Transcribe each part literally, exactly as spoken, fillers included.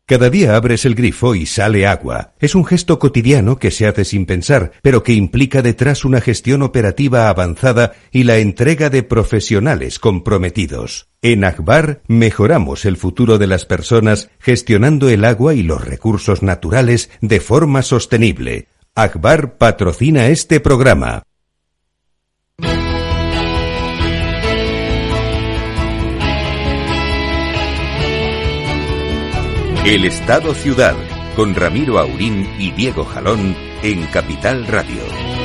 Cada día abres el grifo y sale agua. Es un gesto cotidiano que se hace sin pensar, pero que implica detrás una gestión operativa avanzada y la entrega de profesionales comprometidos. En Agbar mejoramos el futuro de las personas gestionando el agua y los recursos naturales de forma sostenible. Agbar patrocina este programa. El Estado Ciudad, con Ramiro Aurín y Diego Jalón en Capital Radio.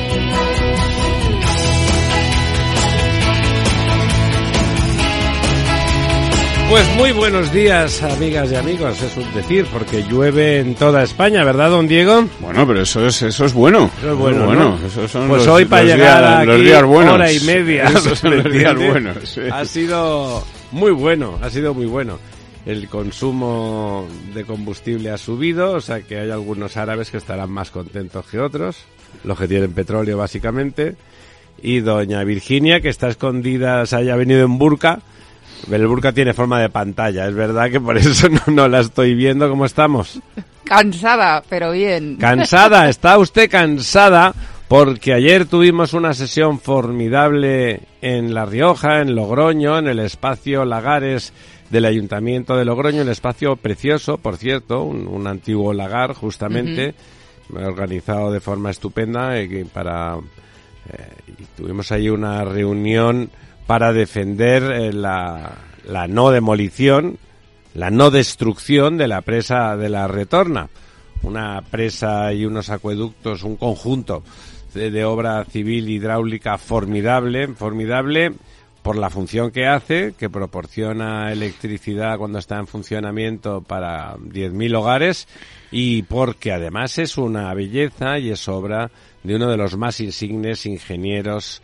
Pues muy buenos días, amigas y amigos, es un decir, porque llueve en toda España, ¿verdad, don Diego? Bueno, pero eso es eso es bueno. Eso es bueno, bueno, ¿no? Esos son pues los, hoy para los llegar días, aquí, los días buenos. hora y media. Esos son los días buenos. Sí. Ha sido muy bueno, ha sido muy bueno. El consumo de combustible ha subido, o sea que hay algunos árabes que estarán más contentos que otros, los que tienen petróleo básicamente, y doña Virginia, que está escondida, se haya venido en burka. El burka tiene forma de pantalla, es verdad que por eso no, no la estoy viendo. ¿Cómo estamos? Cansada, pero bien. ¿Cansada? ¿Está usted cansada? Porque ayer tuvimos una sesión formidable en La Rioja, en Logroño, en el espacio Lagares del Ayuntamiento de Logroño, un espacio precioso, por cierto, un, un antiguo lagar, justamente, uh-huh. organizado de forma estupenda, eh, para eh, y tuvimos ahí una reunión para defender eh, la, la no demolición, la no destrucción de la presa de la Retorna, una presa y unos acueductos, un conjunto de, de obra civil hidráulica formidable, formidable, por la función que hace, que proporciona electricidad cuando está en funcionamiento para diez mil hogares, y porque además es una belleza y es obra de uno de los más insignes ingenieros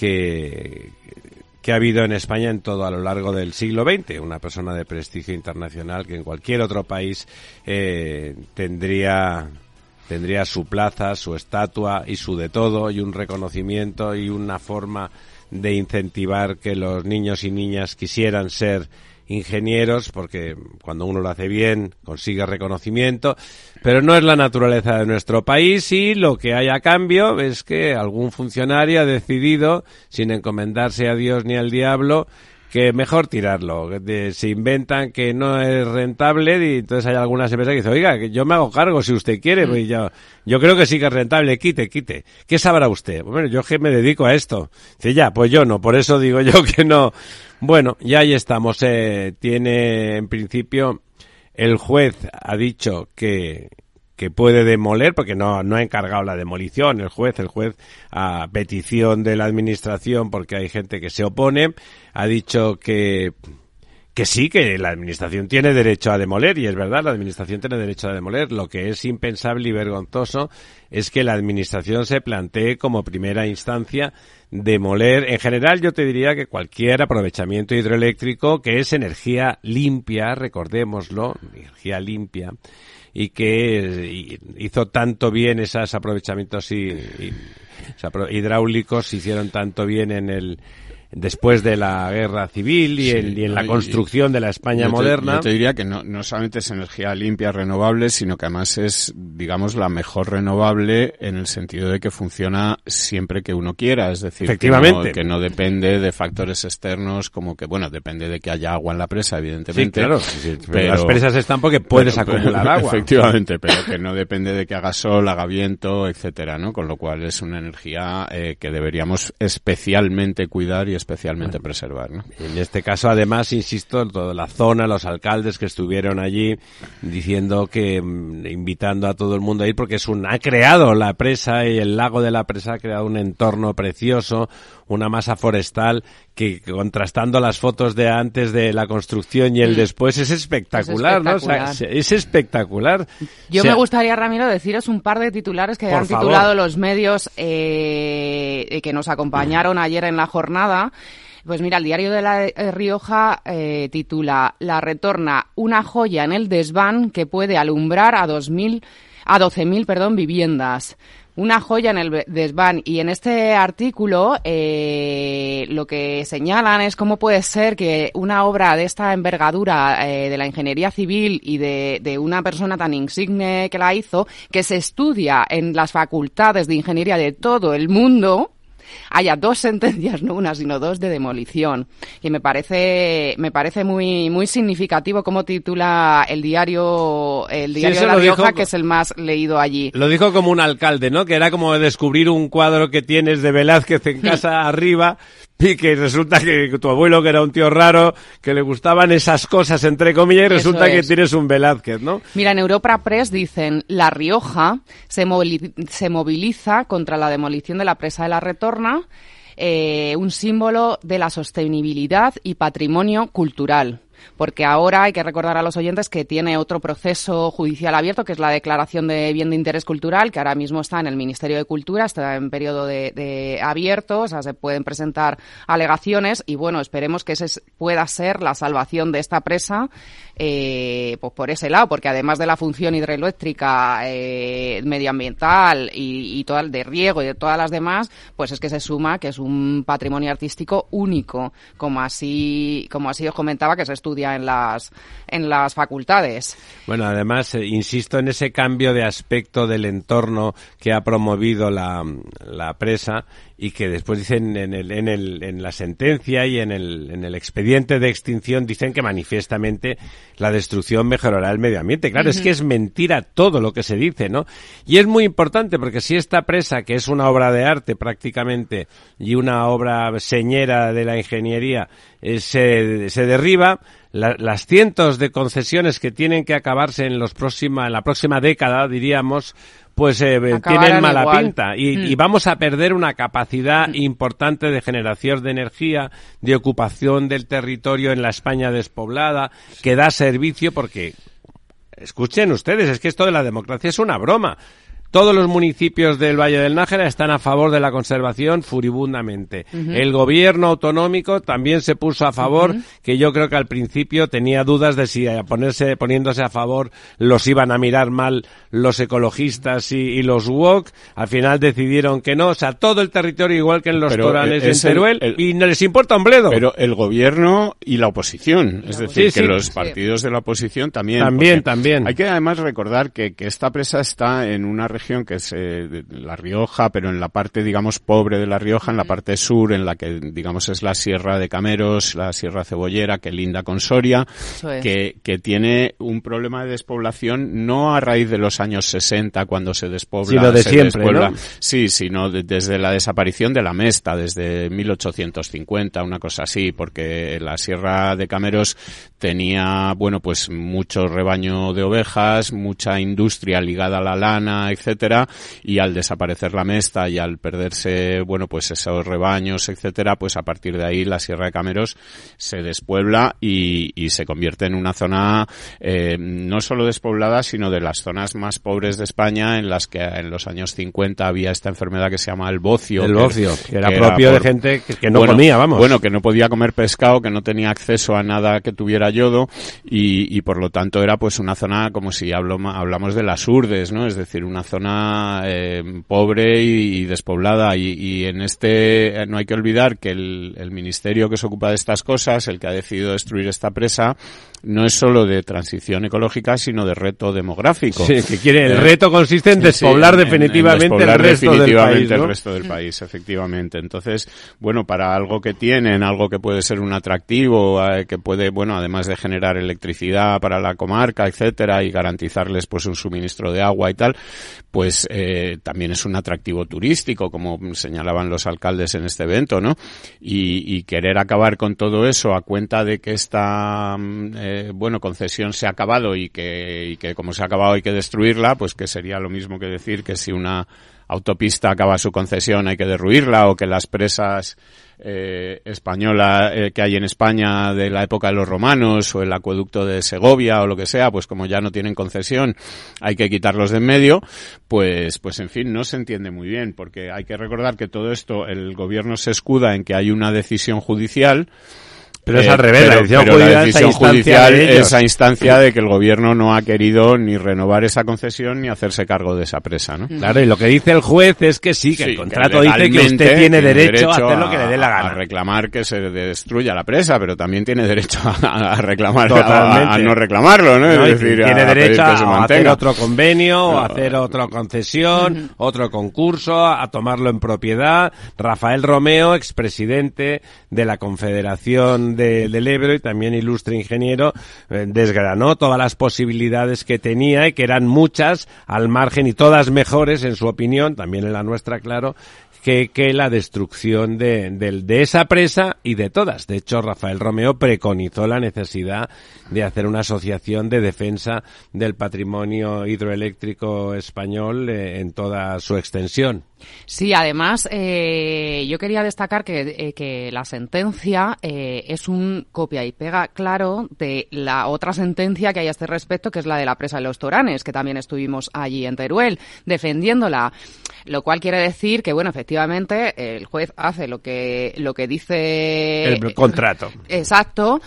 que, que ha habido en España en todo a lo largo del siglo veinte, una persona de prestigio internacional que en cualquier otro país eh, tendría tendría su plaza, su estatua y su de todo, y un reconocimiento y una forma de incentivar que los niños y niñas quisieran ser ingenieros, porque cuando uno lo hace bien consigue reconocimiento, pero no es la naturaleza de nuestro país, y lo que hay a cambio es que algún funcionario ha decidido, sin encomendarse a Dios ni al diablo, que mejor tirarlo. De, se inventan que no es rentable, y entonces hay algunas empresas que dicen, oiga, que yo me hago cargo si usted quiere, pues yo, yo creo que sí que es rentable, quite, quite. ¿Qué sabrá usted? Bueno, yo que me dedico a esto. Dice, ya, pues yo no, por eso digo yo que no. Bueno, ya ahí estamos. Eh, tiene, en principio, el juez ha dicho que que puede demoler, porque no no ha encargado la demolición el juez, el juez a petición de la administración, porque hay gente que se opone, ha dicho que que sí, que la administración tiene derecho a demoler, y es verdad, la administración tiene derecho a demoler. Lo que es impensable y vergonzoso es que la administración se plantee como primera instancia demoler. En general, yo te diría que cualquier aprovechamiento hidroeléctrico, que es energía limpia, recordémoslo, energía limpia, y que hizo tanto bien esos aprovechamientos y, y, hidráulicos, hicieron tanto bien en el después de la guerra civil y, sí, en, y en la construcción de la España yo te, moderna. Yo te diría que no, no solamente es energía limpia, renovable, sino que además es, digamos, la mejor renovable en el sentido de que funciona siempre que uno quiera, es decir, efectivamente, que no, que no depende de factores externos, como que, bueno, depende de que haya agua en la presa, evidentemente. Sí, claro, sí, pero, las presas están porque puedes pero, acumular pero, agua. Efectivamente, pero que no depende de que haga sol, haga viento, etcétera, ¿no? Con lo cual es una energía eh, que deberíamos especialmente cuidar y especialmente bueno, preservar, ¿no? En este caso, además, insisto, toda la zona, los alcaldes que estuvieron allí diciendo que, invitando a todo el mundo a ir, porque es un, ha creado la presa, y el lago de la presa ha creado un entorno precioso, una masa forestal que, contrastando las fotos de antes de la construcción y el después, es espectacular, es espectacular. ¿no? O sea, es espectacular. Yo o sea, me gustaría, Ramiro, deciros un par de titulares que han favor. titulado los medios eh, que nos acompañaron ayer en la jornada. Pues mira, el diario de La Rioja eh, titula La Retorna, una joya en el desván que puede alumbrar a dos mil, a doce mil, perdón, viviendas. una joya en el desván. Y en este artículo eh, lo que señalan es cómo puede ser que una obra de esta envergadura eh, de la ingeniería civil y de, de una persona tan insigne que la hizo, que se estudia en las facultades de ingeniería de todo el mundo, haya dos sentencias, no una, sino dos, de demolición. Y me parece me parece muy muy significativo cómo titula el diario el diario sí, de La Rioja, dijo, que es el más leído allí. Lo dijo como un alcalde, ¿no? Que era como descubrir un cuadro que tienes de Velázquez en casa arriba, y que resulta que tu abuelo, que era un tío raro, que le gustaban esas cosas, entre comillas, y resulta es. que tienes un Velázquez, ¿no? Mira, en Europa Press dicen, La Rioja se, movili- se moviliza contra la demolición de la presa de la Retorna, eh, un símbolo de la sostenibilidad y patrimonio cultural. Porque ahora hay que recordar a los oyentes que tiene otro proceso judicial abierto, que es la declaración de bien de interés cultural, que ahora mismo está en el Ministerio de Cultura, está en periodo de, de abierto, o sea, se pueden presentar alegaciones y, bueno, esperemos que ese pueda ser la salvación de esta presa, eh, pues por ese lado, porque además de la función hidroeléctrica, eh, medioambiental y, y toda, de riego y de todas las demás, pues es que se suma que es un patrimonio artístico único, como así, como así os comentaba, que se estudia en las en las facultades. Bueno, además, eh, insisto en ese cambio de aspecto del entorno que ha promovido la, la presa y que después dicen en el en el en la sentencia y en el en el expediente de extinción dicen que manifiestamente la destrucción mejorará el medio ambiente. Claro, uh-huh. Es que es mentira todo lo que se dice, ¿no? Y es muy importante porque si esta presa, que es una obra de arte prácticamente y una obra señera de la ingeniería, eh, se se derriba, La, las cientos de concesiones que tienen que acabarse en los próxima, en la próxima década, diríamos, pues eh, tienen mala igual. pinta y, mm. y vamos a perder una capacidad mm. importante de generación de energía, de ocupación del territorio en la España despoblada, que da servicio porque, escuchen ustedes, es que esto de la democracia es una broma. Todos los municipios del Valle del Nájera están a favor de la conservación furibundamente. Uh-huh. El gobierno autonómico también se puso a favor, uh-huh. que yo creo que al principio tenía dudas de si a ponerse, poniéndose a favor los iban a mirar mal los ecologistas y, y los woke. Al final decidieron que no. O sea, todo el territorio igual que en los pero Torales en Teruel el, el, y no les importa un bledo. Pero el gobierno y la oposición. Es decir, sí, que sí, los partidos sí. de la oposición también. También, también. Hay que además recordar que, que esta presa está en una región que es eh, La Rioja, pero en la parte, digamos, pobre de La Rioja, en la parte sur, en la que, digamos, es la Sierra de Cameros, la Sierra Cebollera, que linda con Soria, es. que, que tiene un problema de despoblación no a raíz de los años sesenta, cuando se despobla, sino de se siempre, despuebla, ¿no? Sí, sino de, desde la desaparición de la Mesta, desde mil ochocientos cincuenta, una cosa así, porque la Sierra de Cameros tenía, bueno, pues mucho rebaño de ovejas, mucha industria ligada a la lana, etcétera, etcétera, y al desaparecer la Mesta y al perderse, bueno, pues esos rebaños, etcétera, pues a partir de ahí la Sierra de Cameros se despuebla y, y se convierte en una zona eh, no solo despoblada, sino de las zonas más pobres de España, en las que en los años cincuenta había esta enfermedad que se llama el bocio. El bocio, que, que era que propio era por, de gente que, que no bueno, comía, vamos. Bueno, que no podía comer pescado, que no tenía acceso a nada que tuviera yodo y, y por lo tanto era pues una zona como si hablo, hablamos de las Urdes, ¿no? Es decir, una zona eh, pobre y, y despoblada y, y en este no hay que olvidar que el, el ministerio que se ocupa de estas cosas, el que ha decidido destruir esta presa, no es solo de transición ecológica, sino de reto demográfico. Sí, que quiere, el eh, reto consiste en despoblar sí, definitivamente, en, en despoblar el, resto definitivamente del país, ¿no? el resto del país, efectivamente. Entonces, bueno, para algo que tienen, algo que puede ser un atractivo, eh, que puede, bueno, además de generar electricidad para la comarca, etcétera, y garantizarles pues un suministro de agua y tal, pues eh, también es un atractivo turístico, como señalaban los alcaldes en este evento, ¿no? Y, y querer acabar con todo eso a cuenta de que esta eh, bueno, concesión se ha acabado y que, y que como se ha acabado hay que destruirla, pues que sería lo mismo que decir que si una autopista acaba su concesión hay que derruirla, o que las presas eh, españolas eh, que hay en España de la época de los romanos, o el acueducto de Segovia o lo que sea, pues como ya no tienen concesión hay que quitarlos de en medio, pues pues en fin, no se entiende muy bien, porque hay que recordar que todo esto el gobierno se escuda en que hay una decisión judicial. Pero es eh, al revés, pero, la decisión pero judicial, la decisión esa instancia judicial de ellos. esa instancia de que el gobierno no ha querido ni renovar esa concesión ni hacerse cargo de esa presa, ¿no? Claro, y lo que dice el juez es que sí, que Sí, el contrato que dice que usted tiene derecho, a hacer lo que le dé la a gana. reclamar que se destruya la presa, pero también tiene derecho a, a reclamar, Totalmente. a, a no reclamarlo, ¿no? No, Es y decir, tiene a derecho pedir que se a hacer mantenga. otro convenio, o No. a hacer otra concesión, otro concurso, a tomarlo en propiedad. Rafael Romeo, expresidente de la Confederación de, del Ebro y también ilustre ingeniero, eh, desgranó todas las posibilidades que tenía y que eran muchas al margen y todas mejores, en su opinión, también en la nuestra, claro, que, que la destrucción de, de, de esa presa y de todas. De hecho, Rafael Romeo preconizó la necesidad de hacer una asociación de defensa del patrimonio hidroeléctrico español eh, en toda su extensión. Sí, además, eh, yo quería destacar que, eh, que la sentencia eh, es un copia y pega claro de la otra sentencia que hay a este respecto, que es la de la presa de los Toranes, que también estuvimos allí en Teruel defendiéndola. Lo cual quiere decir que, bueno, efectivamente, el juez hace lo que, lo que dice... El contrato. Exacto.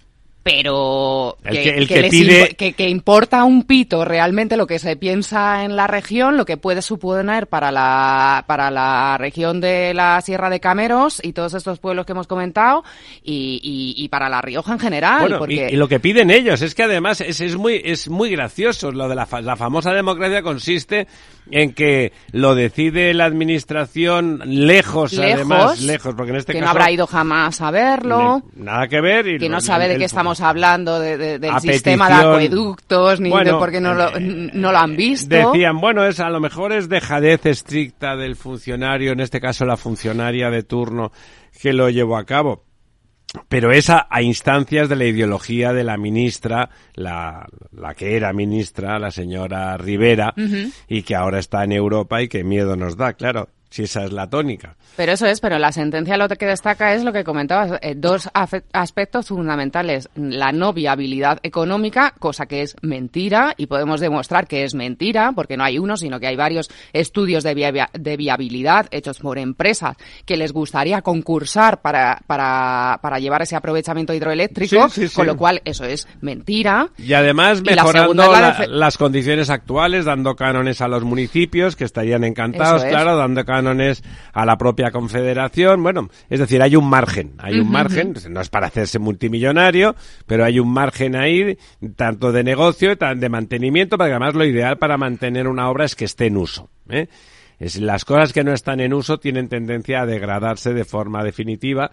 Pero El que, que- el que que les pide- impo- que, que importa un pito realmente lo que se piensa en la región, lo que puede suponer para la para la región de la Sierra de Cameros y todos estos pueblos que hemos comentado y, y, y para La Rioja en general. Bueno, porque... y, y lo que piden ellos es que además es, es muy es muy gracioso. Lo de la, fa- la famosa democracia consiste en que lo decide la administración lejos, Lejos, además, lejos, porque en este que caso no habrá ido jamás a verlo, ne- nada que ver y que no lo- sabe de el- qué estamos hablando, de, de- del a sistema de petición- acueductos, ni Bueno, de por qué no lo, eh, no lo han visto. Decían, bueno, es a lo mejor es dejadez estricta del funcionario, en este caso la funcionaria de turno que lo llevó a cabo. Pero es a, a instancias de la ideología de la ministra, la, la que era ministra, la señora Rivera, Ujú. y que ahora está en Europa y que miedo nos da, claro, si esa es la tónica. Pero eso es, pero la sentencia lo que destaca es lo que comentabas, eh, dos afe- aspectos fundamentales. La no viabilidad económica, cosa que es mentira, y podemos demostrar que es mentira, porque no hay uno, sino que hay varios estudios de, via- de viabilidad hechos por empresas que les gustaría concursar para, para, para llevar ese aprovechamiento hidroeléctrico, Sí, sí, sí. con lo cual eso es mentira. Y además Y la mejorando segunda es la la- defe- las condiciones actuales, dando cánones a los municipios, que estarían encantados, Eso es. claro, dando cánones a la propia confederación. Bueno, es decir, hay un margen, hay un Ujú, margen, no es para hacerse multimillonario, pero hay un margen ahí, tanto de negocio, tan de mantenimiento, porque además lo ideal para mantener una obra es que esté en uso, ¿eh? Es, las cosas que no están en uso tienen tendencia a degradarse de forma definitiva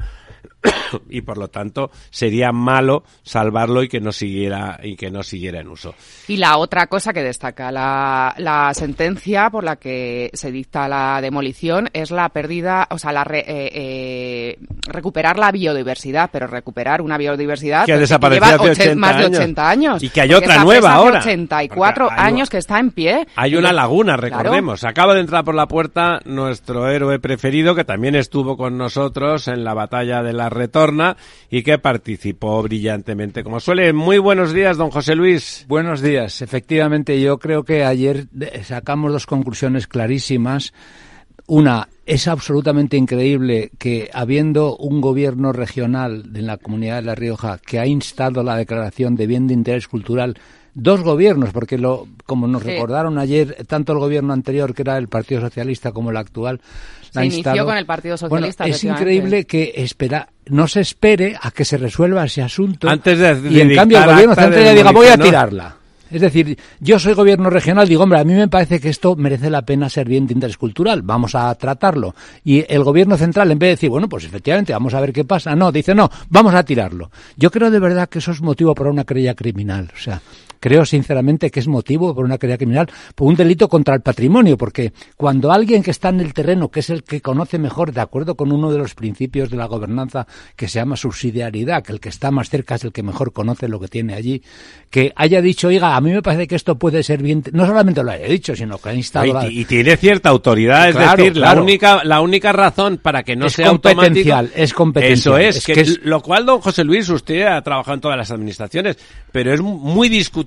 y por lo tanto sería malo salvarlo y que no siguiera y que no siguiera en uso. Y la otra cosa que destaca la, la sentencia por la que se dicta la demolición es la pérdida, o sea, la re- eh, eh, recuperar la biodiversidad, pero recuperar una biodiversidad Que ha que desaparecido lleva hace oche- ochenta más de años. ochenta años. Y que hay Porque otra esa nueva presa hace ahora. ochenta y cuatro Porque hay- años que está en pie. Hay una Entonces, laguna, claro. recordemos. Acaba de entrar por la puerta nuestro héroe preferido, que también estuvo con nosotros en la batalla de la Retorna y que participó brillantemente, como suele. Muy buenos días, don José Luis. Buenos días. Efectivamente, yo creo que ayer de- sacamos dos conclusiones clarísimas. Una, es absolutamente increíble que habiendo un gobierno regional en la comunidad de La Rioja que ha instado la declaración de bien de interés cultural, dos gobiernos, porque lo, como nos Sí. recordaron ayer, tanto el gobierno anterior, que era el Partido Socialista, como el actual, la Se ha inició instado. con el Partido Socialista, Bueno, es efectivamente. increíble que espera, no se espere a que se resuelva ese asunto Antes de- y de en cambio el dictar gobierno acta central de ya diga voy a demolición, ¿no? tirarla. Es decir, yo soy gobierno regional, digo, hombre, a mí me parece que esto merece la pena ser bien de interés cultural, vamos a tratarlo. Y el gobierno central, en vez de decir, bueno, pues efectivamente, vamos a ver qué pasa, no, dice, no, vamos a tirarlo. Yo creo de verdad que eso es motivo para una querella criminal, o sea, creo sinceramente que es motivo para una querella criminal, por un delito contra el patrimonio, porque cuando alguien que está en el terreno, que es el que conoce mejor, de acuerdo con uno de los principios de la gobernanza que se llama subsidiariedad, que el que está más cerca es el que mejor conoce lo que tiene allí, que haya dicho, oiga, a mí me parece que esto puede ser bien, no solamente lo haya dicho, sino que ha instado Y, la... y tiene cierta autoridad, es Claro, decir, claro. la única la única razón para que no Es sea automático competencial, es competencial. Eso es, Es que que es- lo cual, don José Luis, usted ha trabajado en todas las administraciones, pero es muy discutible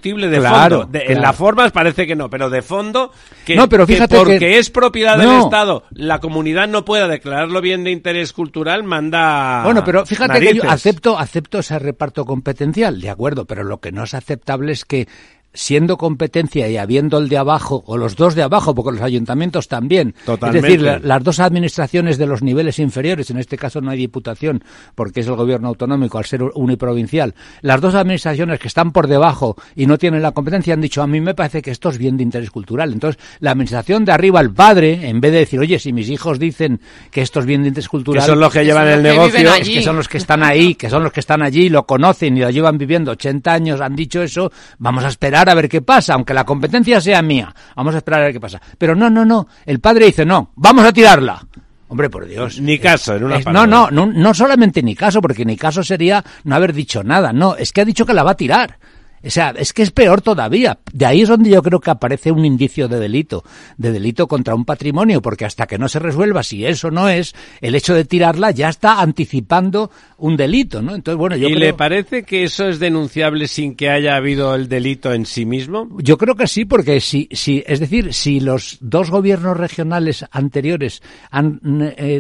indiscutible de Claro, fondo. De, claro. En las formas parece que no, pero de fondo, que, No, pero fíjate que porque que- es propiedad No. del Estado, la comunidad no pueda declararlo bien de interés cultural, manda Bueno, pero fíjate narices. que yo acepto, acepto ese reparto competencial, de acuerdo, pero lo que no es aceptable es que siendo competencia y habiendo el de abajo, o los dos de abajo, porque los ayuntamientos también, Totalmente. es decir, la- las dos administraciones de los niveles inferiores, en este caso no hay diputación, porque es el gobierno autonómico al ser uniprovincial, las dos administraciones que están por debajo y no tienen la competencia han dicho, a mí me parece que esto es bien de interés cultural. Entonces, la administración de arriba, el padre, en vez de decir, oye, si mis hijos dicen que esto es bien de interés cultural, Que son los que llevan el los que negocio. viven es allí. que son los que están ahí, que son los que están allí, lo conocen y lo llevan viviendo ochenta años, han dicho eso, vamos a esperar a ver qué pasa, aunque la competencia sea mía, vamos a esperar a ver qué pasa. Pero no, no, no, el padre dice, no, vamos a tirarla. Hombre, por Dios. Ni caso, en una Es- no, palabra. no, no, no solamente ni caso, porque ni caso sería no haber dicho nada, no, es que ha dicho que la va a tirar. O sea, es que es peor todavía. De ahí es donde yo creo que aparece un indicio de delito, de delito contra un patrimonio, porque hasta que no se resuelva si eso no es, el hecho de tirarla ya está anticipando un delito, ¿no? Entonces, bueno, yo ¿Y creo... le parece que eso es denunciable sin que haya habido el delito en sí mismo? Yo creo que sí, porque si, si, es decir, si los dos gobiernos regionales anteriores han eh,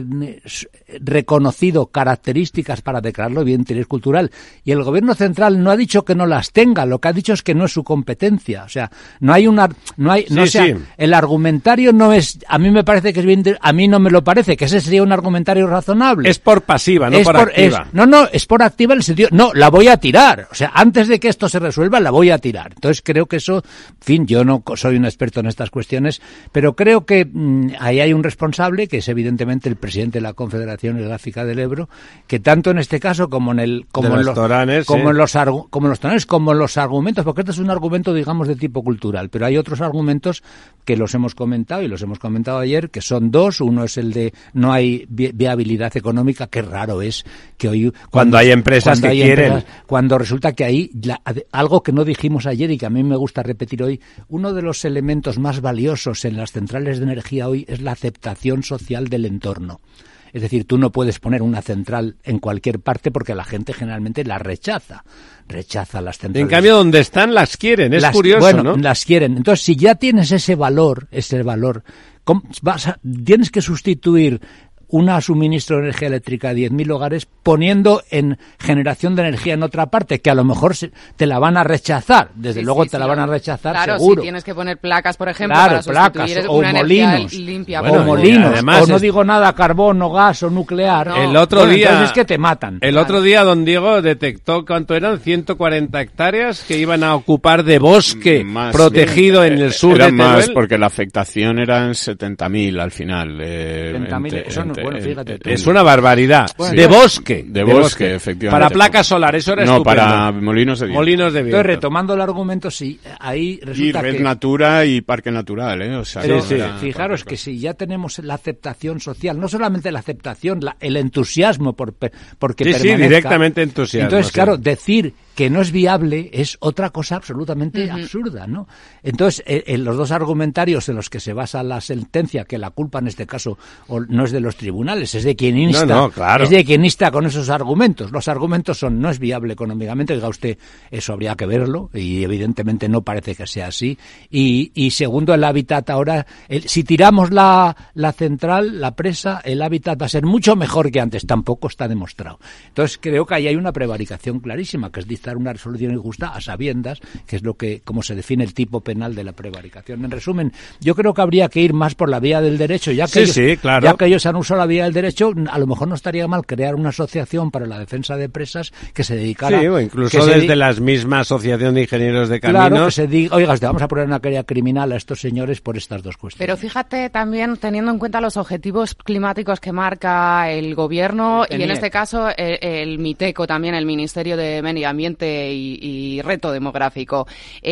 reconocido características para declararlo bien de interés cultural y el gobierno central no ha dicho que no las tenga, lo que ha dicho es que no es su competencia, o sea, no hay una, no hay, no Sí, sea, sí. el argumentario no es, a mí me parece que es bien, a mí no me lo parece, que ese sería un argumentario razonable. Es por pasiva, no Es por, activa. es- no, no, es por activa en el sentido, no, la voy a tirar. O sea, antes de que esto se resuelva, la voy a tirar. Entonces creo que eso, en fin, yo no co- soy un experto en estas cuestiones, pero creo que mm, ahí hay un responsable, que es evidentemente el presidente de la Confederación Hidrográfica del Ebro, que tanto en este caso como en el, como De en los los, toranes, como sí. en los argu- como en los toranes, como en los argumentos, porque este es un argumento, digamos, de tipo cultural, pero hay otros argumentos que los hemos comentado y los hemos comentado ayer, que son dos. Uno es el de no hay vi- viabilidad económica, que raro es que hoy Cuando hay empresas cuando que hay quieren. empresas- cuando resulta que ahí la- algo que no dijimos ayer y que a mí me gusta repetir hoy, uno de los elementos más valiosos en las centrales de energía hoy es la aceptación social del entorno. Es decir, tú no puedes poner una central en cualquier parte porque la gente generalmente la rechaza. Rechaza las centrales. En cambio, donde están las quieren. Es Las- curioso, bueno, ¿no? las quieren. Entonces, si ya tienes ese valor, ese valor, ¿cómo vas a- tienes que sustituir una suministro de energía eléctrica a diez mil hogares poniendo en generación de energía en otra parte, que a lo mejor se- te la van a rechazar. Desde Sí, luego sí, te sí, la van a lo- rechazar, claro, seguro. si tienes que poner placas, por ejemplo, Claro, para sustituir placas una o energía molinos, limpia. Bueno, o por- molinos, además o no es- digo nada, carbón o gas o nuclear. No. El otro Bueno, día, entonces es que te matan. el otro día, don Diego detectó cuánto eran ciento cuarenta hectáreas que iban a ocupar de bosque Más, protegido sí. en el sur Eran de más, Teruel. porque la afectación eran setenta mil al final. Eh, setenta mil, ente- eso no- ente- bueno, fíjate ente- tú. Es una barbaridad. Bueno, de entonces- bosque. De bosque, efectivamente. Para placas solares, eso era No, estupendo. para molinos de viento. Molinos de viento. Entonces, retomando el argumento, sí, ahí Y resulta red que... natura y parque natural, ¿eh? O sea, Pero no sí. era- fijaros que si ya tenemos la aceptación social, no solamente la aceptación, la- el entusiasmo por pe- porque Sí, sí, permanezca. directamente entusiasmo, Entonces, sí. claro, decir que no es viable es otra cosa absolutamente absurda, ¿no? Entonces, eh, en los dos argumentarios en los que se basa la sentencia, que la culpa en este caso o no es de los tribunales, es de quien insta, No, no, claro. es de quien insta con esos argumentos. Los argumentos son no es viable económicamente, diga usted, eso habría que verlo y evidentemente no parece que sea así. Y, y segundo, el hábitat ahora, el- si tiramos la, la central, la presa, el hábitat va a ser mucho mejor que antes, tampoco está demostrado. Entonces creo que ahí hay una prevaricación clarísima, que es dictar una resolución injusta a sabiendas, que es lo que, como se define el tipo penal de la prevaricación. En resumen, yo creo que habría que ir más por la vía del derecho, ya que, Sí, ellos, sí, claro. ya que ellos han usado la vía del derecho, a lo mejor no estaría mal crear una asociación para la defensa de presas que se dedicara... Sí, o incluso que se desde di- la misma Asociación de Ingenieros de Caminos. Claro, que se diga, oiga, te vamos a poner una querella criminal a estos señores por estas dos cuestiones. Pero fíjate también, teniendo en cuenta los objetivos climáticos que marca el gobierno El y en M I E C. este caso el, el MITECO también, el Ministerio de Medio Ambiente y, y Reto Demográfico.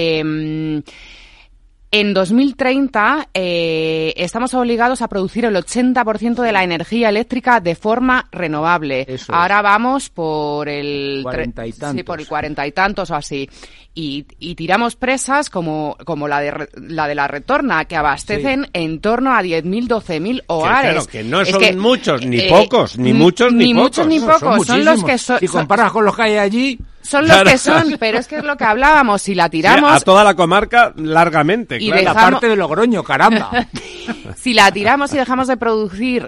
Eh, En dos mil treinta eh, estamos obligados a producir el ochenta por ciento de la energía eléctrica de forma renovable. Eso es. Ahora vamos por el tre- Cuarenta y tantos. Sí, por el cuarenta y tantos o así. y, y tiramos presas como, como la de la de la Retorna, que abastecen sí. en torno a diez mil, doce mil hogares. Que, claro, que no es son que, muchos, ni eh, pocos, ni muchos, ni, ni pocos. muchos, ni pocos. No, son, son los que son. Si comparas con los que hay allí... Son los claro. que son, pero es que es lo que hablábamos, si la tiramos... Sí, a toda la comarca largamente, y claro. dejamos, la parte de Logroño, caramba. Si la tiramos y dejamos de producir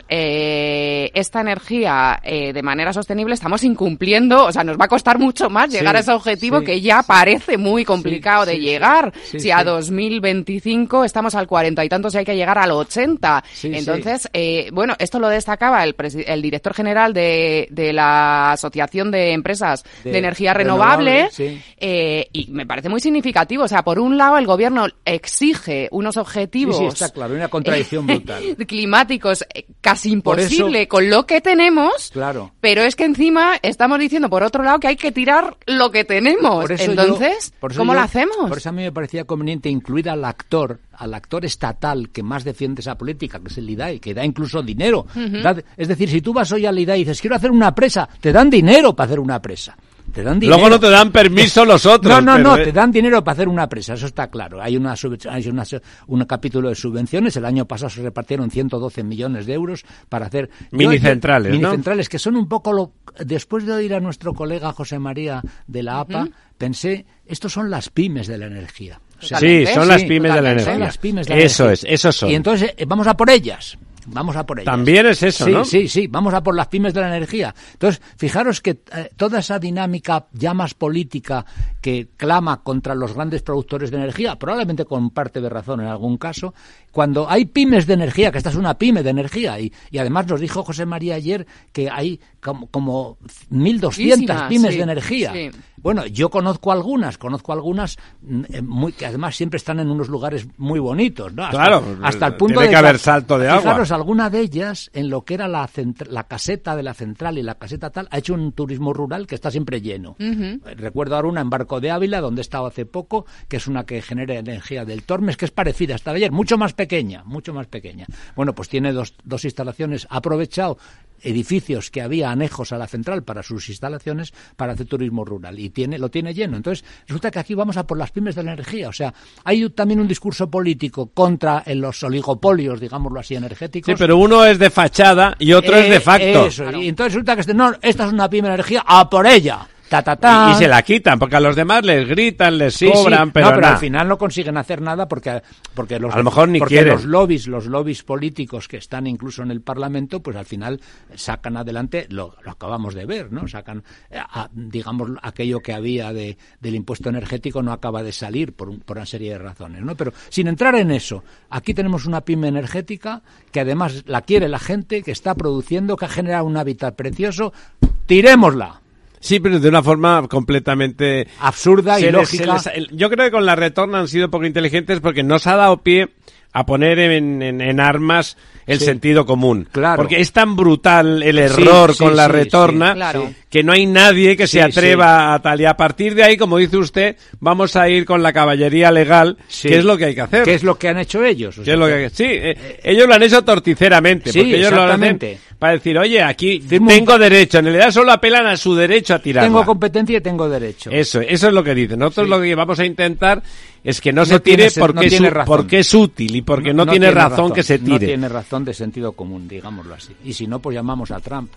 eh, esta energía eh, de manera sostenible, estamos incumpliendo, o sea, nos va a costar mucho más llegar sí, a ese objetivo sí, que ya sí. parece muy complicado sí, de sí, llegar. Sí, si sí. a dos mil veinticinco estamos al cuarenta y tantos y hay que llegar al ochenta. Sí, Entonces, sí. Eh, bueno, esto lo destacaba el, el director general de, de la Asociación de Empresas de, de Energía Renovable, renovable sí. eh, y me parece muy significativo. O sea, por un lado el gobierno exige unos objetivos... Sí, sí, está claro, una contradicción brutal. climáticos eh, casi imposible eso, con lo que tenemos, claro. pero es que encima estamos diciendo por otro lado que hay que tirar lo que tenemos. Entonces, yo, ¿cómo yo, lo hacemos? Por eso a mí me parecía conveniente incluir al actor, al actor estatal que más defiende esa política, que es el I D A E, que da incluso dinero. Uh-huh. Da, es decir, si tú vas hoy al I D A E y dices, quiero hacer una presa, te dan dinero para hacer una presa. Te dan dinero. Luego no te dan permiso los otros. No, no, pero... no, te dan dinero para hacer una presa, eso está claro. Hay una, hay una un capítulo de subvenciones, el año pasado se repartieron ciento doce millones de euros para hacer... Minicentrales, yo, ¿no? Minicentrales, que son un poco lo... Después de oír a nuestro colega José María de la A P A, uh-huh. pensé, estos son las pymes de la energía. O sea, sí, son sí, las pymes de la energía. Son las pymes de la eso energía. es, eso son. Y entonces, eh, vamos a por ellas. Vamos a por ellas. También es eso, sí, ¿no? Sí, sí, vamos a por las pymes de la energía. Entonces, fijaros que eh, toda esa dinámica ya más política que clama contra los grandes productores de energía, probablemente con parte de razón en algún caso, cuando hay pymes de energía, que esta es una pyme de energía, y, y además nos dijo José María ayer que hay como, como mil doscientas pymes sí, de energía. Sí. Bueno, yo conozco algunas, conozco algunas eh, muy, que además siempre están en unos lugares muy bonitos, ¿no? Hasta, claro, hasta el punto tiene de que haber salto de agua. Fijaros, alguna de ellas, en lo que era la, centra, la caseta de la central y la caseta tal, ha hecho un turismo rural que está siempre lleno. Uh-huh. Recuerdo ahora una en Barco de Ávila, donde he estado hace poco, que es una que genera energía del Tormes, que es parecida a esta de ayer, mucho más pequeña, mucho más pequeña. Bueno, pues tiene dos, dos instalaciones, ha aprovechado edificios que había anejos a la central para sus instalaciones para hacer turismo rural y tiene lo tiene lleno. Entonces resulta que aquí vamos a por las pymes de la energía. O sea, hay también un discurso político contra en los oligopolios, digámoslo así, energéticos. Sí, pero uno es de fachada y otro eh, es de facto. Eso, claro. Y entonces resulta que este, no, esta es una pyme de energía, a por ella. Ta, ta, ta. Y, y se la quitan, porque a los demás les gritan, les sí, cobran, sí. pero, no, pero nah. al final no consiguen hacer nada porque, porque los a lo mejor ni porque quieren. los lobbies, los lobbies políticos que están incluso en el Parlamento, pues al final sacan adelante, lo, lo acabamos de ver, ¿no? Sacan, a, digamos, aquello que había de, del impuesto energético no acaba de salir por, un, por una serie de razones, ¿no? Pero sin entrar en eso, aquí tenemos una pyme energética que además la quiere la gente, que está produciendo, que ha generado un hábitat precioso, tirémosla. Sí, pero de una forma completamente absurda y lógica. Les, les, yo creo que con la Retorna han sido poco inteligentes porque nos ha dado pie a poner en, en, en armas el sí, sentido común. Claro. Porque es tan brutal el error sí, sí, con la sí, Retorna sí, claro. que no hay nadie que sí, se atreva sí. a tal. Y a partir de ahí, como dice usted, vamos a ir con la caballería legal, sí. que es lo que hay que hacer. ¿Qué es lo que han hecho ellos? O sea, es lo que, sí, eh, ellos lo han hecho torticeramente. Sí, porque ellos lo hacen para decir, oye, aquí Firmo tengo un... derecho. En realidad solo apelan a su derecho a tirar. Tengo competencia y tengo derecho. Eso, eso es lo que dicen. Nosotros sí. lo que vamos a intentar es que no, no se tire tiene, porque, no es, porque es útil y porque no, no, no tiene, tiene razón, razón que se tire. No tiene razón de sentido común, digámoslo así. Y si no, pues llamamos a Trump.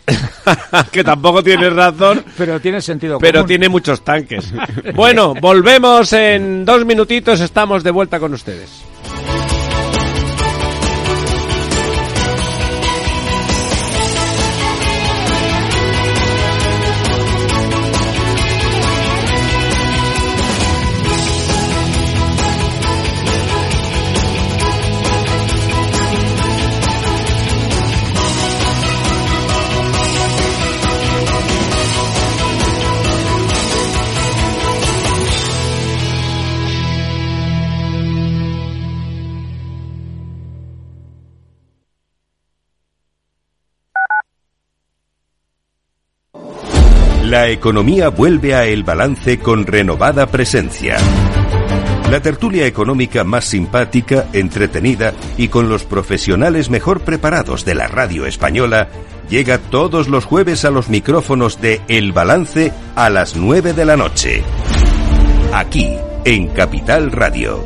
Que tampoco tiene razón, pero tiene sentido pero común. Tiene muchos tanques. Bueno, volvemos en dos minutitos, estamos de vuelta con ustedes. La economía vuelve a El Balance con renovada presencia. La tertulia económica más simpática, entretenida y con los profesionales mejor preparados de la radio española llega todos los jueves a los micrófonos de El Balance a las nueve de la noche. aquí, en Capital Radio.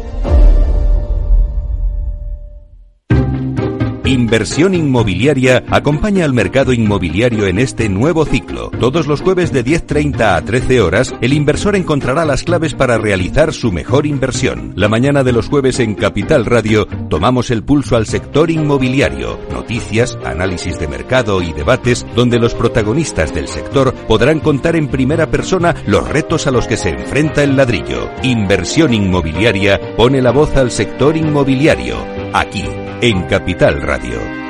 Inversión Inmobiliaria acompaña al mercado inmobiliario en este nuevo ciclo. Todos los jueves de diez treinta a trece horas, el inversor encontrará las claves para realizar su mejor inversión. La mañana de los jueves en Capital Radio tomamos el pulso al sector inmobiliario. Noticias, análisis de mercado y debates donde los protagonistas del sector podrán contar en primera persona los retos a los que se enfrenta el ladrillo. Inversión Inmobiliaria pone la voz al sector inmobiliario. Aquí, en Capital Radio.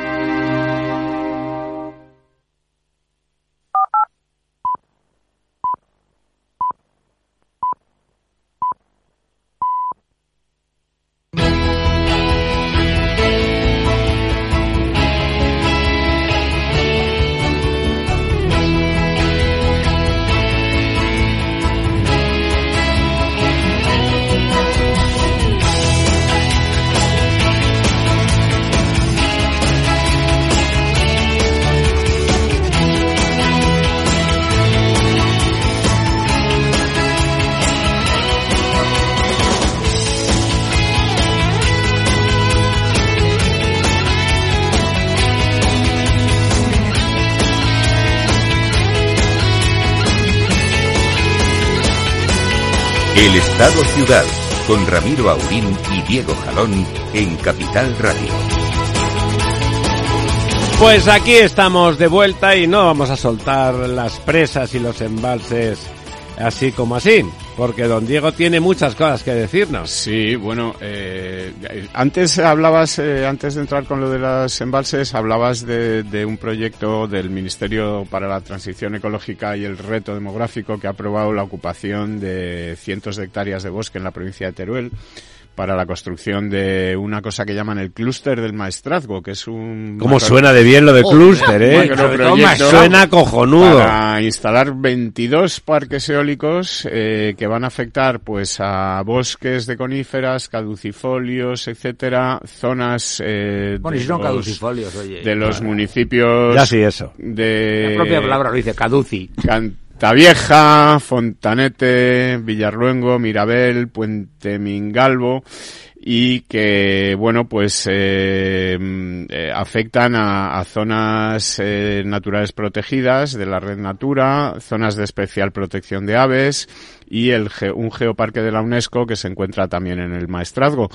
El Estado Ciudad, con Ramiro Aurín y Diego Jalón, en Capital Radio. Pues aquí estamos de vuelta y no vamos a soltar las presas y los embalses así como así, porque don Diego tiene muchas cosas que decirnos. Sí, bueno, eh, antes hablabas, eh, antes de entrar con lo de los embalses, hablabas de, de un proyecto del Ministerio para la Transición Ecológica y el Reto Demográfico que ha aprobado la ocupación de cientos de hectáreas de bosque en la provincia de Teruel para la construcción de una cosa que llaman el clúster del maestrazgo, que es un... ¿Cómo macro... suena de bien lo de clúster, eh? Suena cojonudo. Para instalar veintidós parques eólicos eh, que van a afectar pues a bosques de coníferas, caducifolios, etcétera, zonas eh, bueno, de, si son los, caducifolios, oye, de los bueno. municipios... Ya sí, eso. De... La propia palabra lo dice, caduci. Can... Tavieja, Fontanete, Villarluengo, Mirabel, Puente Mingalvo y que, bueno, pues eh, eh, afectan a, a zonas eh, naturales protegidas de la Red Natura, zonas de especial protección de aves y el ge- un geoparque de la UNESCO que se encuentra también en el Maestrazgo.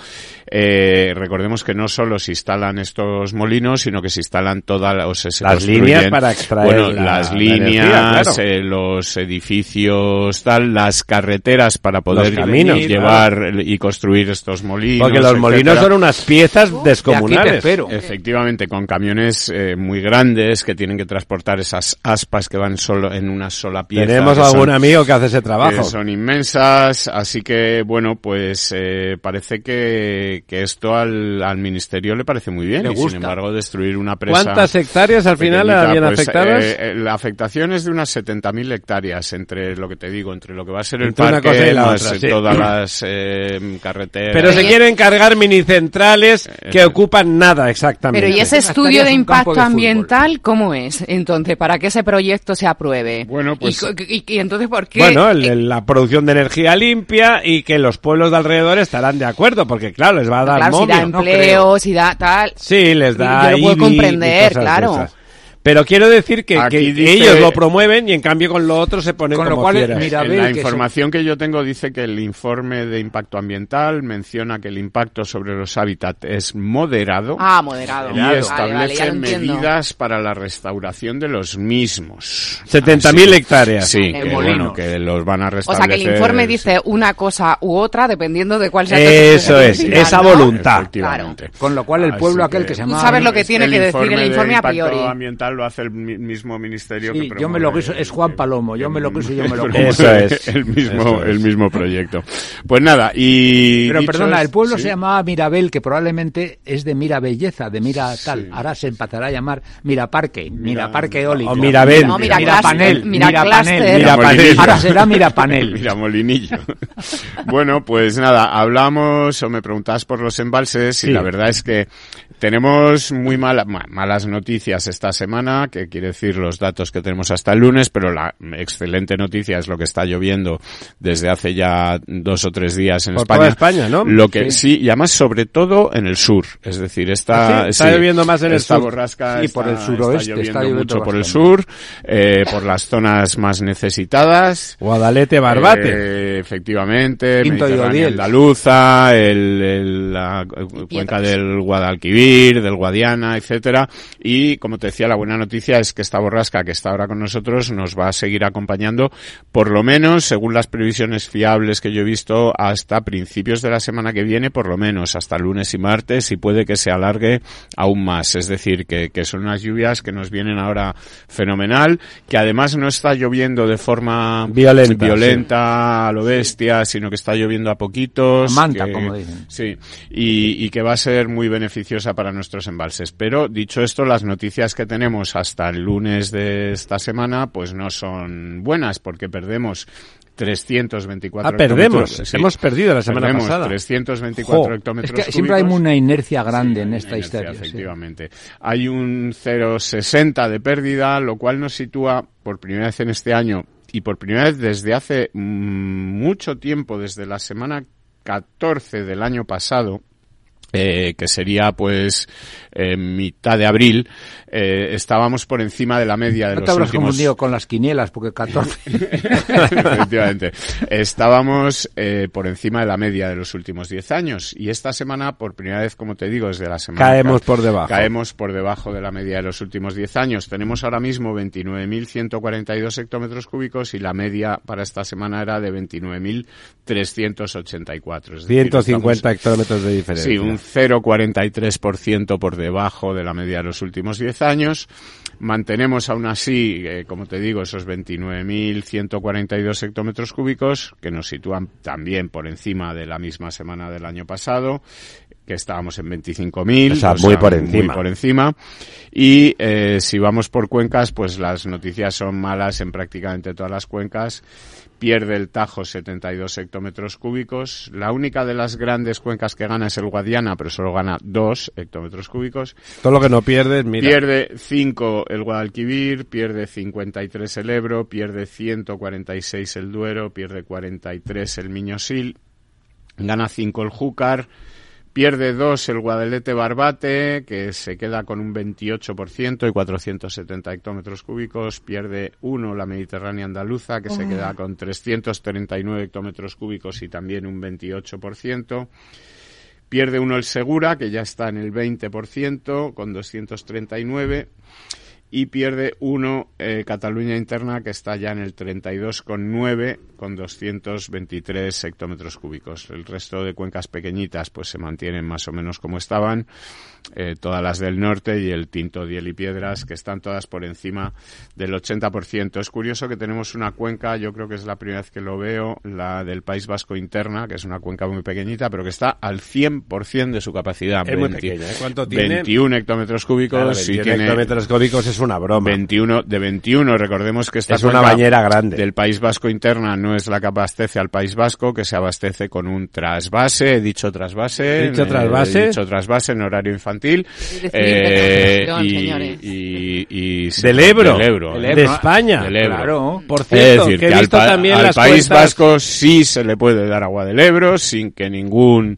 Eh, recordemos que no solo se instalan estos molinos, sino que se instalan todas o se, se las líneas para extraer bueno, la, las la líneas, energía, claro. eh, los edificios, tal, las carreteras para poder los caminos, llevar claro. y construir estos molinos. Porque los etcétera. molinos son unas piezas uh, descomunales. Efectivamente, con camiones eh, muy grandes que tienen que transportar esas aspas que van solo en una sola pieza. Tenemos algún son, amigo que hace ese trabajo. Que son inmensas, así que, bueno, pues eh, parece que, que esto al, al Ministerio le parece muy bien. Le y gusta. sin embargo destruir una presa... ¿Cuántas hectáreas al final habían pues, afectadas? Eh, la afectación es de unas setenta mil hectáreas entre lo que te digo, entre lo que va a ser el entre parque, una cosa y la más otra, sí. todas las eh, carreteras. Pero se quieren cargar minicentrales que eh, ocupan nada exactamente. Pero ¿y ese estudio de impacto de ambiental cómo es? Entonces, ¿para que ese proyecto se apruebe? Bueno, pues... ¿Y, y, y entonces por qué? Bueno, el, la producción de energía limpia y que los pueblos de alrededor estarán de acuerdo, porque claro, les va a dar claro, momio. Si da empleo, no si da tal... Sí, les da yo lo puedo comprender, claro. Pero quiero decir que, que dice, ellos lo promueven y en cambio con lo otro se ponen con como lo cual, fieras. Mira, en la que información son... que yo tengo dice que el informe de impacto ambiental menciona que el impacto sobre los hábitats es moderado. Ah, moderado. Y Vale, establece vale, medidas para la restauración de los mismos. setenta mil hectáreas. Sí, que, bueno, que los van a restablecer. O sea, que el informe dice una cosa u otra dependiendo de cuál sea Eso es, final, esa ¿no? voluntad. Claro. Con lo cual el pueblo Así aquel que, que se llama... Tú sabes lo que tiene que decir el informe a priori. El ambiental lo hace el mismo ministerio sí, que yo me lo guiso, es Juan Palomo, yo me lo guiso y yo me lo como. Eso es. El mismo, Eso es. el mismo proyecto. Pues nada, y... Pero perdona, es, el pueblo ¿sí? se llamaba Mirabel, que probablemente es de Mira Belleza, de Mira tal. Sí. Ahora se empezará a llamar Miraparque, Mira, Miraparque Eólico. O Mirabel. No, mira Mira Panel, Mira, mira Panel. Panel. Mira Panel. Ahora será Mira Panel. Mira Molinillo. Bueno, pues nada, hablamos o me preguntabas por los embalses y sí. La verdad es que tenemos muy mala, malas noticias esta semana. semana, que quiere decir los datos que tenemos hasta el lunes, pero la excelente noticia es lo que está lloviendo desde hace ya dos o tres días en Por España. toda España, ¿no? Lo que Sí. sí, y además sobre todo en el sur, es decir, está, ¿Ah, sí? Está sí, lloviendo más en el esta sur. borrasca Sí, está, por el suroeste, está lloviendo está lloviendo mucho por el bastante. sur, eh, por las zonas más necesitadas. Guadalete, Barbate. Eh, efectivamente, Pinto y Mediterránea Odiel. andaluza, el, el- la cuenca Piedras. del Guadalquivir, del Guadiana, etcétera. Y como te decía, la buena noticia es que esta borrasca que está ahora con nosotros nos va a seguir acompañando, por lo menos, según las previsiones fiables que yo he visto, hasta principios de la semana que viene, por lo menos hasta lunes y martes, y puede que se alargue aún más. Es decir, que, que son unas lluvias que nos vienen ahora fenomenal, que además no está lloviendo de forma Violenta, violenta a lo bestia, sino que está lloviendo a poquitos. A manta, que- como dicen. Sí, y, y que va a ser muy beneficiosa para nuestros embalses. Pero, dicho esto, las noticias que tenemos hasta el lunes de esta semana, pues no son buenas, porque perdemos trescientos veinticuatro Ah, perdemos. hectómetros. Sí. Hemos perdido la semana Perdemos pasada. trescientos veinticuatro Jo. hectómetros Es que cúbicos. siempre hay una inercia grande en Sí, esta inercia, historia. sí. efectivamente. Hay un cero coma sesenta de pérdida, lo cual nos sitúa por primera vez en este año y por primera vez desde hace mm, mucho tiempo, desde la semana catorce del año pasado, eh, que sería pues eh, mitad de abril, eh, estábamos por encima de la media de No te los habrás últimos... confundido con las quinielas, porque catorce... Efectivamente. Estábamos eh, por encima de la media de los últimos diez años y esta semana, por primera vez, como te digo, desde la semana... Caemos por debajo. Caemos por debajo de la media de los últimos diez años. Tenemos ahora mismo veintinueve mil ciento cuarenta y dos hectómetros cúbicos y la media para esta semana era de veintinueve mil trescientos ochenta y cuatro. Es decir, ciento cincuenta estamos- hectómetros de diferencia. Sí, un cero coma cuarenta y tres por ciento por debajo de la media de los últimos diez años. Mantenemos aún así, eh, como te digo, esos veintinueve mil ciento cuarenta y dos hectómetros cúbicos, que nos sitúan también por encima de la misma semana del año pasado, que estábamos en veinticinco mil. O sea, muy por encima. Muy por encima. Y eh, si vamos por cuencas, pues las noticias son malas en prácticamente todas las cuencas. Pierde el Tajo setenta y dos hectómetros cúbicos. La única de las grandes cuencas que gana es el Guadiana, pero solo gana dos hectómetros cúbicos. Todo lo que no pierdes, mira. Pierde cinco el Guadalquivir, pierde cincuenta y tres el Ebro, pierde ciento cuarenta y seis el Duero, pierde cuarenta y tres el Miñosil, gana cinco el Júcar, pierde dos el Guadalete Barbate, que se queda con un veintiocho por ciento y cuatrocientos setenta hectómetros cúbicos. Pierde uno la Mediterránea Andaluza, que se queda con trescientos treinta y nueve hectómetros cúbicos y también un veintiocho por ciento. Pierde uno el Segura, que ya está en el veinte por ciento, con doscientos treinta y nueve. Y pierde uno eh, Cataluña Interna, que está ya en el treinta y dos coma nueve, con doscientos veintitrés hectómetros cúbicos. El resto de cuencas pequeñitas pues se mantienen más o menos como estaban, eh, todas las del norte y el Tinto, Diel y Piedras, que están todas por encima del ochenta por ciento. Es curioso que tenemos una cuenca, yo creo que es la primera vez que lo veo, la del País Vasco Interna, que es una cuenca muy pequeñita, pero que está al cien por ciento de su capacidad. Es muy veinte pequeña, ¿eh? ¿Cuánto tiene? veintiuno hectómetros cúbicos. Claro, y veintiún tiene hectómetros cúbicos es una broma. veintiuno de veintiuno, recordemos que esta Es una cuenca bañera grande. del País Vasco Interna no es la que abastece al País Vasco, que se abastece con un trasvase, he dicho trasvase, Dicho eh, trasvase. he dicho trasvase en horario infantil, decir eh, interconexión, y, señores. y, y Del Ebro. del Ebro, Del eh. de Ebro. España. Del Ebro. Claro. Por Es cierto, decir, que he que al, visto pa- también al las País cuentas- Vasco sí se le puede dar agua del Ebro sin que ningún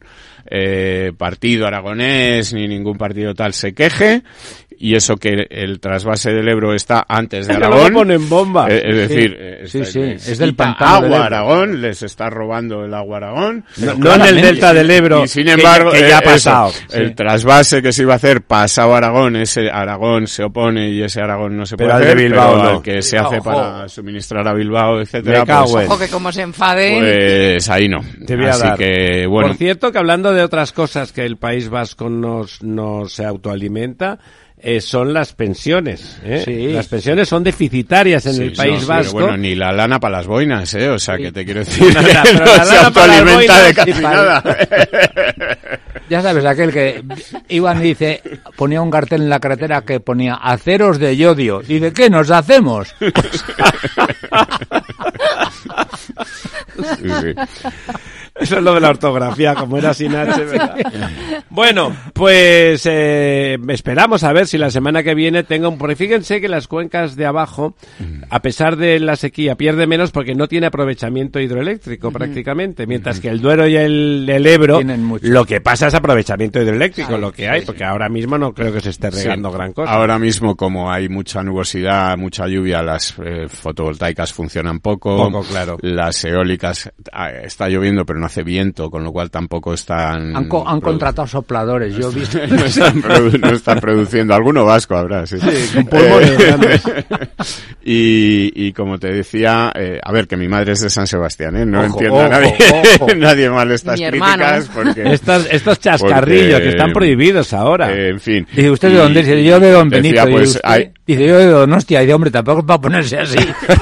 eh, partido aragonés ni ningún partido tal se queje, y eso que el trasvase del Ebro está antes de Luego Aragón. ponen bomba. Eh, es decir, Sí. eh, Sí, está- sí, les es del quita pantano del agua a Ebro. Aragón, les está robando el agua a Aragón. No, no en el claramente. delta del Ebro, Y sin que- embargo, que, ya eh, ha eso, pasado. el trasvase que se iba a hacer pasado a Aragón, ese Aragón se opone y ese Aragón no se Pero puede al de hacer, Bilbao pero no. al que se hace Ojo. para suministrar a Bilbao, etcétera, Me cago pues, en- Ojo que como se enfaden... pues ahí no. Te voy a Así dar. que, bueno, Por cierto, que hablando de otras cosas que el País Vasco nos, nos se autoalimenta, eh, son las pensiones. ¿eh? Sí. Las pensiones son deficitarias en sí, el País no, Vasco. pero bueno, ni la lana para las boinas, ¿eh? O sea, que te quiero decir Nada, que pero no la se lana para las autoalimenta de boinas casi y para- nada. Ya sabes, aquel que iban y dice, ponía un cartel en la carretera que ponía aceros de yodio. Y dice, ¿qué nos hacemos? Sí, sí. Eso es lo de la ortografía, como era sin H, ¿verdad? Bueno, pues eh, esperamos a ver si la semana que viene tenga un... Porque fíjense que las cuencas de abajo, a pesar de la sequía, pierde menos porque no tiene aprovechamiento hidroeléctrico, uh-huh, prácticamente, mientras uh-huh, que el Duero y el, el Ebro, lo que pasa es aprovechamiento hidroeléctrico, sí, lo que hay, sí, porque ahora mismo no creo que se esté regando, sí, gran cosa. Ahora mismo, como hay mucha nubosidad, mucha lluvia, las eh, fotovoltaicas funcionan poco, poco, claro. Las eólicas, eh, está lloviendo pero no hace viento, con lo cual tampoco están... Han, co- han contratado sopladores, yo he visto. No están, produ- no están produciendo, alguno vasco habrá, sí. Sí, con pulmones grandes. y, y como te decía, eh, a ver, que mi madre es de San Sebastián, ¿eh? No ojo, entiendo ojo, a nadie, ojo. nadie mal estas Mi críticas, hermano. porque... Estos, estos chascarrillos porque, que están prohibidos ahora. Eh, en fin. Dice, ¿usted de y, dónde? Dice, yo de Don Benito. Decía, pues, usted, hay... dice, yo de Donostia. Y de hombre, tampoco va a ponerse así.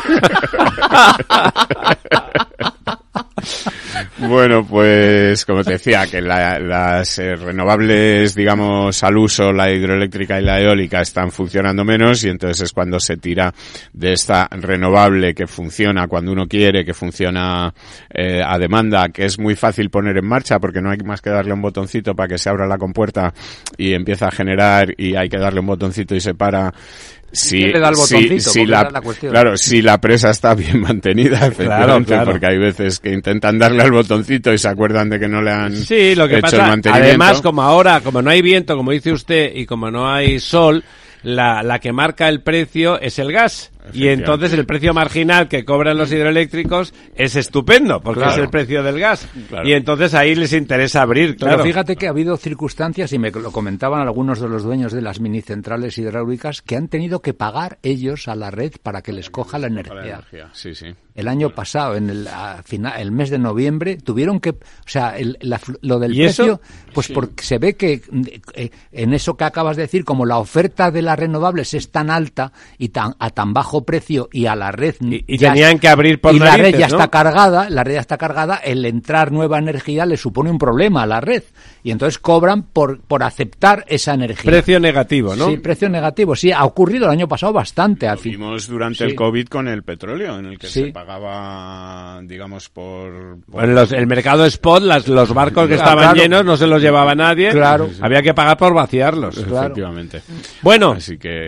Bueno, pues como te decía, que la, las eh, renovables, digamos, al uso, la hidroeléctrica y la eólica están funcionando menos, y entonces es cuando se tira de esta renovable que funciona cuando uno quiere, que funciona eh, a demanda, que es muy fácil poner en marcha porque no hay más que darle un botoncito para que se abra la compuerta y empieza a generar, y hay que darle un botoncito y se para. Sí, le da el botoncito, sí, sí, la, la cuestión. Claro, si la presa está bien mantenida, efectivamente, claro, claro. porque hay veces que intentan darle al botoncito y se acuerdan de que no le han sí, lo que hecho pasa, el mantenimiento. Además, como ahora, como no hay viento, como dice usted, y como no hay sol, la, la que marca el precio es el gas. Y entonces el precio marginal que cobran los hidroeléctricos es estupendo, porque claro, es el precio del gas. Claro. Y entonces ahí les interesa abrir, claro. Pero fíjate que ha habido circunstancias, y me lo comentaban algunos de los dueños de las minicentrales hidráulicas, que han tenido que pagar ellos a la red para que les coja la energía. La energía. Sí, sí. El año pasado, en el a final, el mes de noviembre, tuvieron que, o sea, el, la, lo del precio, eso? pues sí. porque se ve que eh, en eso que acabas de decir, como la oferta de las renovables es tan alta y tan a tan bajo precio, y a la red y, y tenían que abrir por y narices, la red ya ¿no? está cargada, la red ya está cargada, el entrar nueva energía le supone un problema a la red, y entonces cobran por por aceptar esa energía. Precio negativo, ¿no? Sí, precio negativo, sí, ha ocurrido el año pasado bastante. Lo vimos durante sí. el COVID con el petróleo, en el que sí. se pagaba, digamos, por... por... Bueno, los, el mercado spot, las, los barcos que estaban claro. llenos, no se los llevaba nadie, claro. había que pagar por vaciarlos. Claro. Efectivamente. Bueno, así que...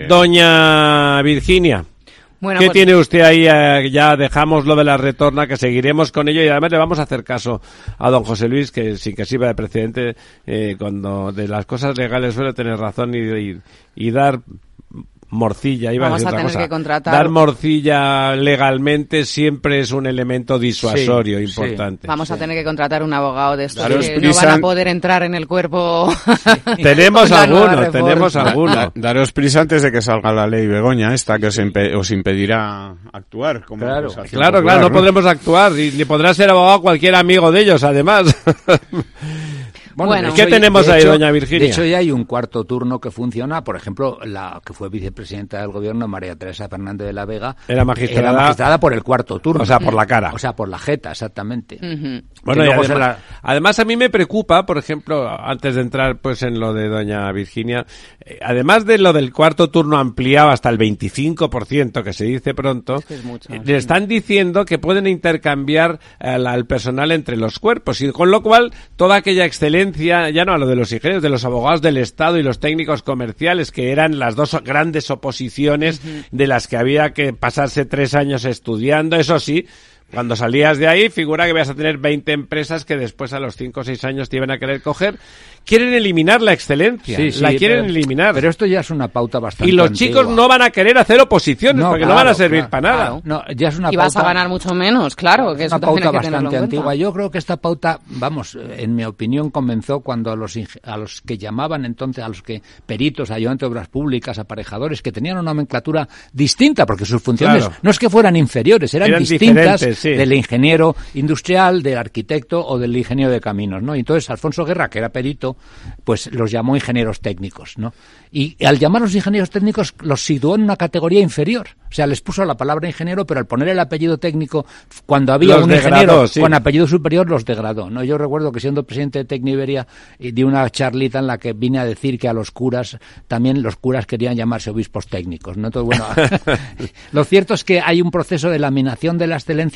doña Virginia, bueno, ¿qué pues... tiene usted ahí? Eh, ya dejamos lo de la retorna, que seguiremos con ello, y además le vamos a hacer caso a don José Luis, que sin que sirva de precedente, eh, cuando de las cosas legales suele tener razón y, y, y dar... morcilla, iba Vamos a decir a otra tener cosa. que contratar... Dar morcilla legalmente siempre es un elemento disuasorio sí, importante. Sí. Vamos sí. a tener que contratar un abogado de estos Daros que prisa... no van a poder entrar en el cuerpo. Tenemos alguno, tenemos alguno. Da, daros prisa antes de que salga la ley Begoña esta, que os, impe os impedirá actuar. Como claro, claro, popular, claro, no, ¿no? podremos actuar, y ni podrá ser abogado cualquier amigo de ellos, además. Bueno, bueno, ¿qué hecho, tenemos ahí, hecho, doña Virginia? De hecho, ya hay un cuarto turno que funciona. Por ejemplo, la que fue vicepresidenta del gobierno, María Teresa Fernández de la Vega, era magistrada, era magistrada por el cuarto turno. O sea, por la cara. O sea, por la jeta, exactamente. Uh-huh. Bueno, y además, la... además a mí me preocupa, por ejemplo, antes de entrar pues en lo de doña Virginia, eh, además de lo del cuarto turno ampliado hasta el veinticinco por ciento, que se dice pronto, es que es mucho, eh, sí. le están diciendo que pueden intercambiar al, al personal entre los cuerpos, y con lo cual toda aquella excelencia, ya no a lo de los ingenieros, de los abogados del Estado y los técnicos comerciales, que eran las dos grandes oposiciones uh-huh. de las que había que pasarse tres años estudiando, eso sí, cuando salías de ahí, figura que vas a tener veinte empresas que después a los cinco o seis años te iban a querer coger. Quieren eliminar la excelencia, sí, sí, la quieren pero, eliminar. Pero esto ya es una pauta bastante Y los antigua. chicos no van a querer hacer oposiciones, no, porque claro, no van a servir claro, para nada. Claro. No, ya es una y pauta, vas a ganar mucho menos, claro. Que es eso una pauta hay que bastante en antigua. cuenta. Yo creo que esta pauta, vamos, en mi opinión, comenzó cuando a los, a los que llamaban entonces, a los que peritos, ayudantes de obras públicas, aparejadores, que tenían una nomenclatura distinta, porque sus funciones claro. no es que fueran inferiores, eran, eran distintas sí. del ingeniero industrial, del arquitecto o del ingeniero de caminos, ¿no? Y entonces Alfonso Guerra, que era perito, pues los llamó ingenieros técnicos, ¿no? Y al llamarlos ingenieros técnicos los situó en una categoría inferior. O sea, les puso la palabra ingeniero, pero al poner el apellido técnico, cuando había los un degradó, ingeniero sí. con apellido superior, los degradó, ¿no? Yo recuerdo que siendo presidente de Tecniberia di una charlita en la que vine a decir que a los curas, también los curas querían llamarse obispos técnicos, ¿no? Entonces, bueno, lo cierto es que hay un proceso de laminación de la excelencia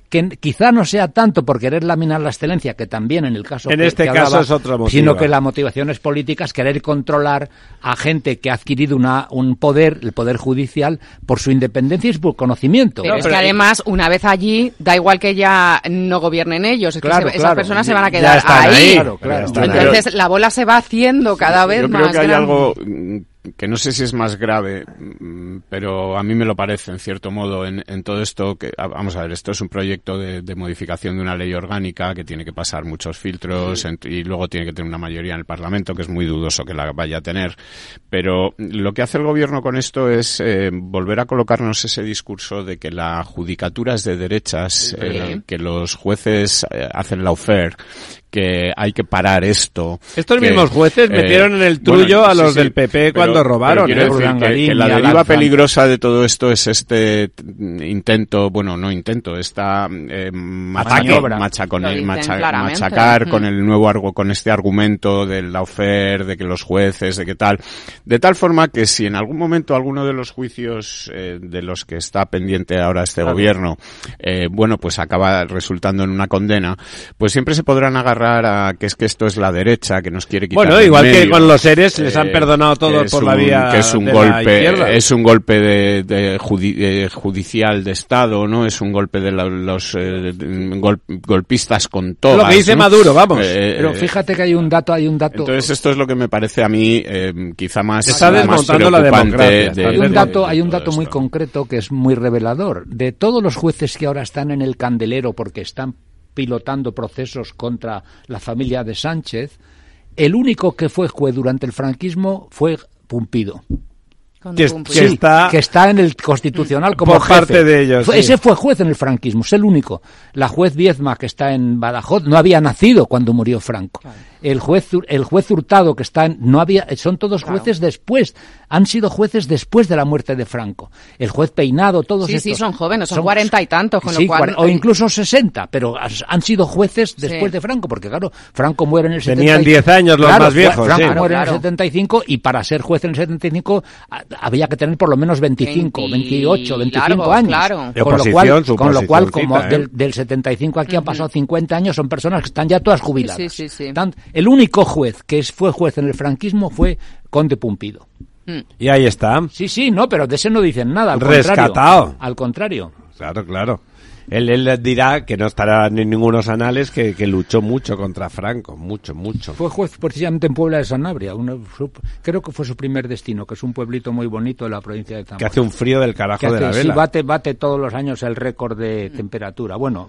que quizá no sea tanto por querer laminar la excelencia, que también en el caso en que, este que caso hablaba, es otra motiva. sino que la motivación es política, es querer controlar a gente que ha adquirido una, un poder, el poder judicial, por su independencia y su conocimiento. Pero No, es pero que hay- además, una vez allí, da igual que ya no gobiernen ellos, es Claro, que se- esas claro. personas se van a Ya quedar están ahí. ahí. Claro, claro. Ya están ahí. Entonces la bola se va haciendo cada vez Yo más creo que hay grande. algo mm, que no sé si es más grave, mm, pero a mí me lo parece, en cierto modo, en, en todo esto. Que ah, vamos a ver, esto es un proyecto de, de modificación de una ley orgánica que tiene que pasar muchos filtros en- y luego tiene que tener una mayoría en el Parlamento, que es muy dudoso que la vaya a tener. Pero lo que hace el gobierno con esto es eh, volver a colocarnos ese discurso de que la judicatura es de derechas, eh, que los jueces eh, hacen lawfare, que hay que parar esto. Estos que, mismos jueces eh, metieron en el bueno, trullo a sí, los sí, del P P pero- cuando robaron. pero quiero ¿eh? decir que- Urdangarín que, y la deriva Alanzán. peligrosa de todo esto es este mm, intento, bueno, no intento, esta eh, machaque, Maniobra. macha con Lo el, dicen macha- claramente. machacar Mm. con el nuevo argo, con este argumento del lawfare, de que los jueces, de que tal, de tal forma que si en algún momento alguno de los juicios eh, de los que está pendiente ahora este gobierno, eh, bueno, pues acaba resultando en una condena, pues siempre se podrán agarrar a que es que esto es la derecha, que nos quiere quitar Bueno, del igual que medio, con los seres les han eh, perdonado que todos es por la un- vía que es un de la golpe, izquierda. es un golpe de, de judi- eh, judicial de Estado, ¿no? Es un golpe de la- los eh, gol- golpistas con todas. Lo que dice ¿no? Maduro, vamos. Eh, Pero fíjate que hay un dato, hay un dato. Entonces esto es lo que me parece a mí eh, quizá más, Está más desmontando la preocupante democracia, de- está Hay un de- dato, de hay un todo dato muy esto. concreto que es muy revelador. De todos los jueces que ahora están en el candelero porque están pilotando procesos contra la familia de Sánchez, el único que fue juez durante el franquismo fue Pumpido. Con Que- Pumpido. que Sí, está- que está en el Constitucional como Por jefe. parte de ellos, Fue- sí. Ese fue juez en el franquismo, es el único. La juez Viezma, que está en Badajoz, no había nacido cuando murió Franco. El juez Hur- el juez Hurtado, que está en, no había, son todos Claro. jueces después, han sido jueces después de la muerte de Franco. El juez Peinado, todos Sí, sí, estos. son jóvenes, son cuarenta y tantos, con lo sí, cual- cuar- o incluso sesenta, pero has- han sido jueces después Sí. de Franco, porque claro, Franco muere en el Tenían setenta y- diez años los Claro, más fue- viejos, Franco sí. muere en Claro. el setenta y cinco y para ser juez en el setenta y cinco a- había que tener por lo menos veinticinco, veinte veintiocho, veinticinco largos, años. claro. De Con lo oposición, cual, su con lo cual como oposicioncita, ¿eh? del, del setenta y cinco aquí han pasado cincuenta años, son personas que están ya todas jubiladas. Sí, sí, sí, sí. Tan- el único juez que es, fue juez en el franquismo fue Conde Pumpido. Y ahí está. Sí, sí, no, pero de ese no dicen nada. Al Rescatado. Contrario, al contrario. Claro, claro. Él, él dirá que no estará en ningunos anales que, que luchó mucho contra Franco, mucho, mucho. Fue juez precisamente en Puebla de Sanabria. Una- su- creo que fue su primer destino, que es un pueblito muy bonito de la provincia de Zamora. Que hace un frío del Que carajo de hace- la sí, vela. bate, bate todos los años el récord de temperatura. Bueno,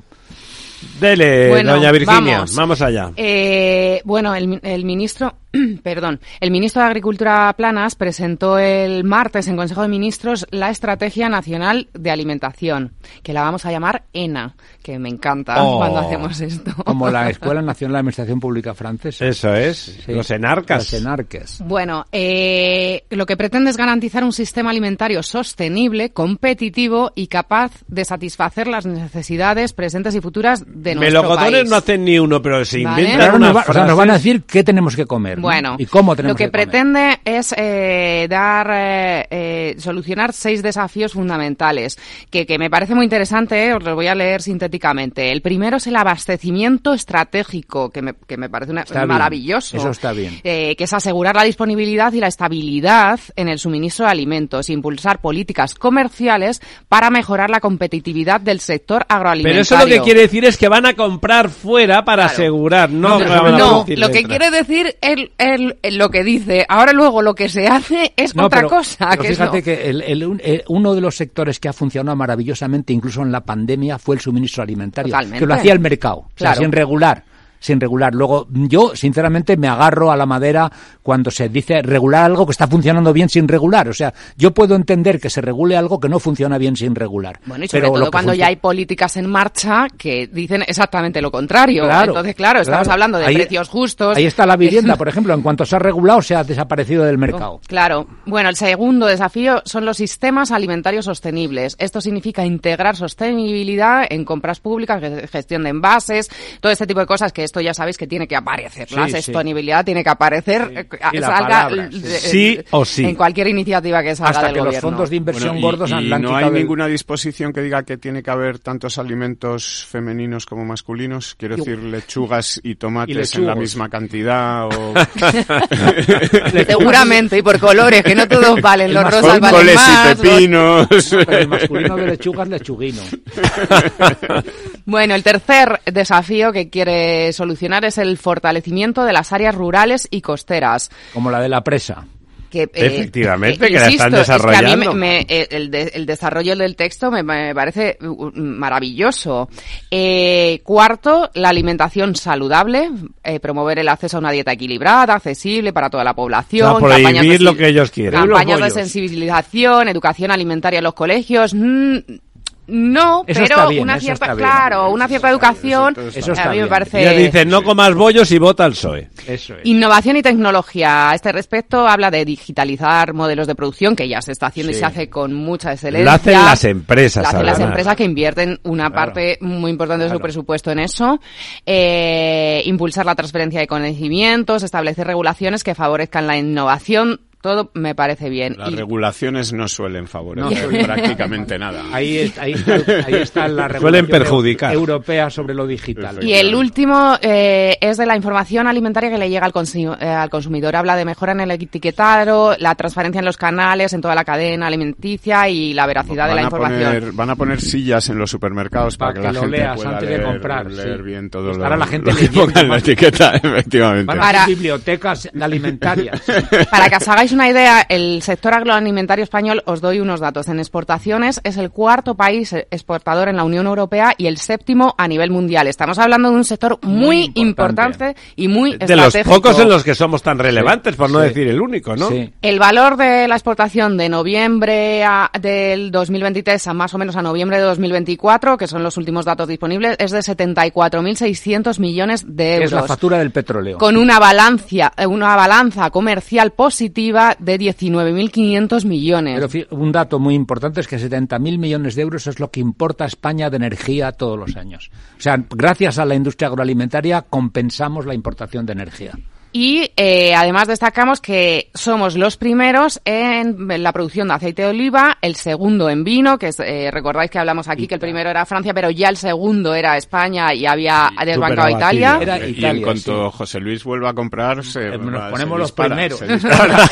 Dele, Bueno, doña Virginia, vamos. vamos, allá. Eh, bueno, el, el ministro, perdón, el ministro de Agricultura Planas presentó el martes en Consejo de Ministros la Estrategia Nacional de Alimentación, que la vamos a llamar ENA, que me encanta Oh. cuando hacemos esto. como la Escuela Nacional de Administración Pública Francesa. Eso es, Sí. los enarcas. Los enarques. Bueno, eh, lo que pretende es garantizar un sistema alimentario sostenible, competitivo y capaz de satisfacer las necesidades presentes y futuras de nuestro Melocotones país. no hacen ni uno, pero se Vale. inventan Pero ahora unas nos, va- o sea, nos frases. van a decir qué tenemos que comer, ¿no? Bueno, y cómo tenemos lo que, que comer. pretende es eh, dar, eh, eh, solucionar seis desafíos fundamentales, que, que me parece muy interesante, eh, os los voy a leer sintéticamente. El primero es el abastecimiento estratégico, que me, que me parece una- Está bien, maravilloso. eso está bien. Eh, que es asegurar la disponibilidad y la estabilidad en el suministro de alimentos, impulsar políticas comerciales para mejorar la competitividad del sector agroalimentario. Pero eso lo que quiere decir es que van a comprar fuera para Claro. asegurar, no, No, que pero van a No, producir lo que dentro. quiere decir es es lo que dice. Ahora luego lo que se hace es No, otra pero- cosa. pero que es fíjate no. que el- el- un- eh, uno de los sectores que ha funcionado maravillosamente, incluso en la pandemia, fue el suministro alimentario. Totalmente. Que lo hacía el mercado, o sea, Claro. sin regular. Sin regular. Luego, yo, sinceramente, me agarro a la madera cuando se dice regular algo que está funcionando bien sin regular. O sea, yo puedo entender que se regule algo que no funciona bien sin regular. Bueno, y sobre Pero lo todo que cuando func- ya hay políticas en marcha que dicen exactamente lo contrario. Claro, Entonces, claro, estamos claro. hablando de Ahí- precios justos. Ahí está la vivienda, por ejemplo. En cuanto se ha regulado, se ha desaparecido del mercado. Claro. Bueno, el segundo desafío son los sistemas alimentarios sostenibles. Esto significa integrar sostenibilidad en compras públicas, ge- gestión de envases, todo este tipo de cosas que esto ya sabéis que tiene que aparecer, la Sí, sí. sostenibilidad tiene que aparecer, Sí. eh, Y la salga palabra, eh, sí. eh, o sí. en cualquier iniciativa que salga Hasta del que los gobierno. fondos de inversión Bueno, y- gordos y han, le han no hay quitado del- ninguna disposición que diga que tiene que haber tantos alimentos femeninos como masculinos. Quiero Igu- decir, lechugas y tomates Y en la lechugos. misma cantidad o Seguramente, y por colores, que no todos valen, el los más- rosas con valen coles más. y los- pepinos. Pero el masculino de lechuga es lechuguino. Bueno, el tercer desafío que quiere solucionar es el fortalecimiento de las áreas rurales y costeras. Como la de la presa. Que, eh, Efectivamente, eh, que la están insisto, es que a mí desarrollando. me- me- eh, el, de- el desarrollo del texto me, me parece uh, maravilloso. Eh, cuarto, la alimentación saludable, eh, promover el acceso a una dieta equilibrada, accesible para toda la población. O sea, prohibir campañas de lo sen- que ellos quieren. Campañas de Los bollos. sensibilización, educación alimentaria en los colegios. mm, No, Eso pero está bien, una eso cierta, está bien. claro, una cierta educación, Eso está Eso está a mí me bien. parece... Ya dicen, no comas bollos y vota al P S O E. Eso es. Innovación y tecnología. A este respecto habla de digitalizar modelos de producción, que ya se está haciendo Sí. y se hace con mucha excelencia. Lo hacen las empresas, Lo hacen las además. empresas que invierten una Claro. parte muy importante de su Claro. presupuesto en eso. Eh, impulsar la transferencia de conocimientos, establecer regulaciones que favorezcan la innovación. Todo me parece bien. Las Y- regulaciones no suelen favorecer No suelen. prácticamente nada. Ahí, es- ahí, está, ahí está la Suelen regulación perjudicar. europea sobre lo digital. Y el último eh, es de la información alimentaria que le llega al, consi- eh, al consumidor. Habla de mejora en el etiquetado, la transparencia en los canales, en toda la cadena alimenticia y la veracidad de la Van a información. poner- van a poner sillas en los supermercados para, Para que, que la lo gente leas pueda antes de leer, comprar, leer sí. bien todo Estará lo, la gente lo que leyendo ponga en la más. etiqueta, efectivamente. Van a Para- hacer bibliotecas alimentarias. Para que os hagáis una idea, el sector agroalimentario español, os doy unos datos. En exportaciones es el cuarto país exportador en la Unión Europea y el séptimo a nivel mundial. Estamos hablando de un sector muy, Muy importante. importante. y muy De los estratégico. pocos en los que somos tan relevantes, por no sí. decir el único, ¿no? Sí. El valor de la exportación de noviembre a- del dos mil veintitrés a más o menos a noviembre de dos mil veinticuatro, que son los últimos datos disponibles, es de setenta y cuatro mil seiscientos millones de euros. Es la factura del petróleo. Con una balanza, una balanza comercial positiva de diecinueve mil quinientos millones. Pero fi- un dato muy importante es que setenta mil millones de euros es lo que importa España de energía todos los años. O sea, gracias a la industria agroalimentaria compensamos la importación de energía. Y eh, además destacamos que somos los primeros en la producción de aceite de oliva, el segundo en vino, que es, eh, recordáis que hablamos aquí que el primero era Francia, pero ya el segundo era España y había desbancado a superabatido. Italia. Era y en Italia, cuanto José Luis vuelva a comprar, se, Eh, nos va- se ponemos los dispara, primeros. se dispara.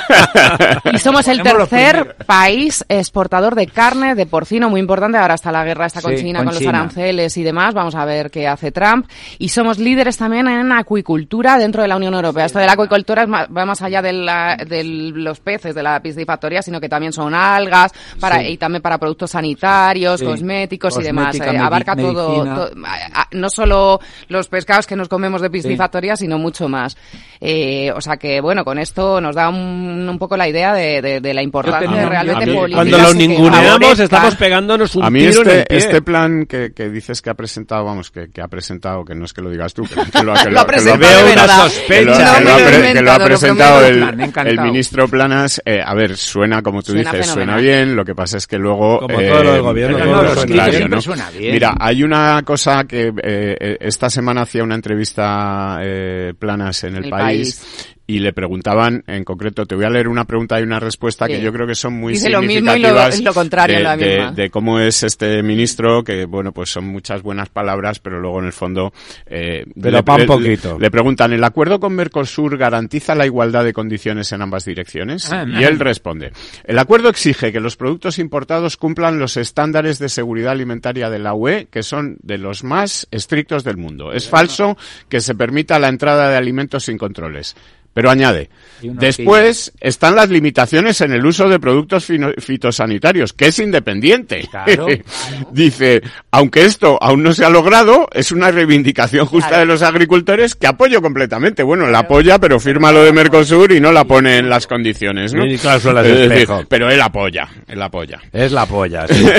Y somos el Ponemos los tercer primeros. país exportador de carne de porcino, muy importante. Ahora está la guerra esta con Sí, China, con con los China. aranceles y demás. Vamos a ver qué hace Trump. Y somos líderes también en acuicultura dentro de la Unión Europea. Esto de la acuicultura es ma- va más allá de, la- de los peces, de la piscifactoría, sino que también son algas para, Sí. y también para productos sanitarios, Sí. cosméticos y demás. Cosmética, Eh, medi- abarca todo, medicina. to- a- a- no solo los pescados que nos comemos de piscifactoría, sino mucho más. Eh, o sea que, bueno, con esto nos da un, un poco la idea de, de- de la importancia tenía- de realmente a mí- políticas Cuando lo que ninguneamos favorezcan. estamos pegándonos un A mí tiro en el este, pie. este plan que, que dices que ha presentado, vamos, que, que ha presentado, que no es que lo digas tú, que, que lo, que Lo ha que presentado veo de una verdad. sospecha, que lo, No que me lo ha lo he pre- que lo ha inventado, lo presentado prometo. el, Plan, encantado. el ministro Planas. Eh, a ver, suena como tú Suena dices, suena fenomenal. bien, lo que pasa es que luego... Como eh, todo lo del gobierno, eh, todo no, lo es suena claro, bien. Siempre ¿no? suena bien. Mira, hay una cosa que eh, esta semana hacía una entrevista eh, Planas en el, El país, País. y le preguntaban, en concreto, te voy a leer una pregunta y una respuesta Sí. que yo creo que son muy Dice lo mismo y lo- significativas es lo contrario de, en la de- misma. de cómo es este ministro, que bueno, pues son muchas buenas palabras, pero luego en el fondo eh, Pero le, pa' un le- poquito. le preguntan, ¿el acuerdo con Mercosur garantiza la igualdad de condiciones en ambas direcciones? Ah, Y él responde, el acuerdo exige que los productos importados cumplan los estándares de seguridad alimentaria de la U E, que son de los más estrictos del mundo. Es falso que se permita la entrada de alimentos sin controles. Pero añade, Y una después están las limitaciones en el uso de productos fino- fitosanitarios, que es independiente. Claro, Dice, aunque esto aún no se ha logrado, es una reivindicación justa Claro. de los agricultores que apoyo completamente. Bueno, la apoya, pero firma lo de Mercosur y no la pone en las condiciones, ¿no? Ni cláusulas de Es decir, espejo. pero él apoya, él apoya. Es la polla, sí.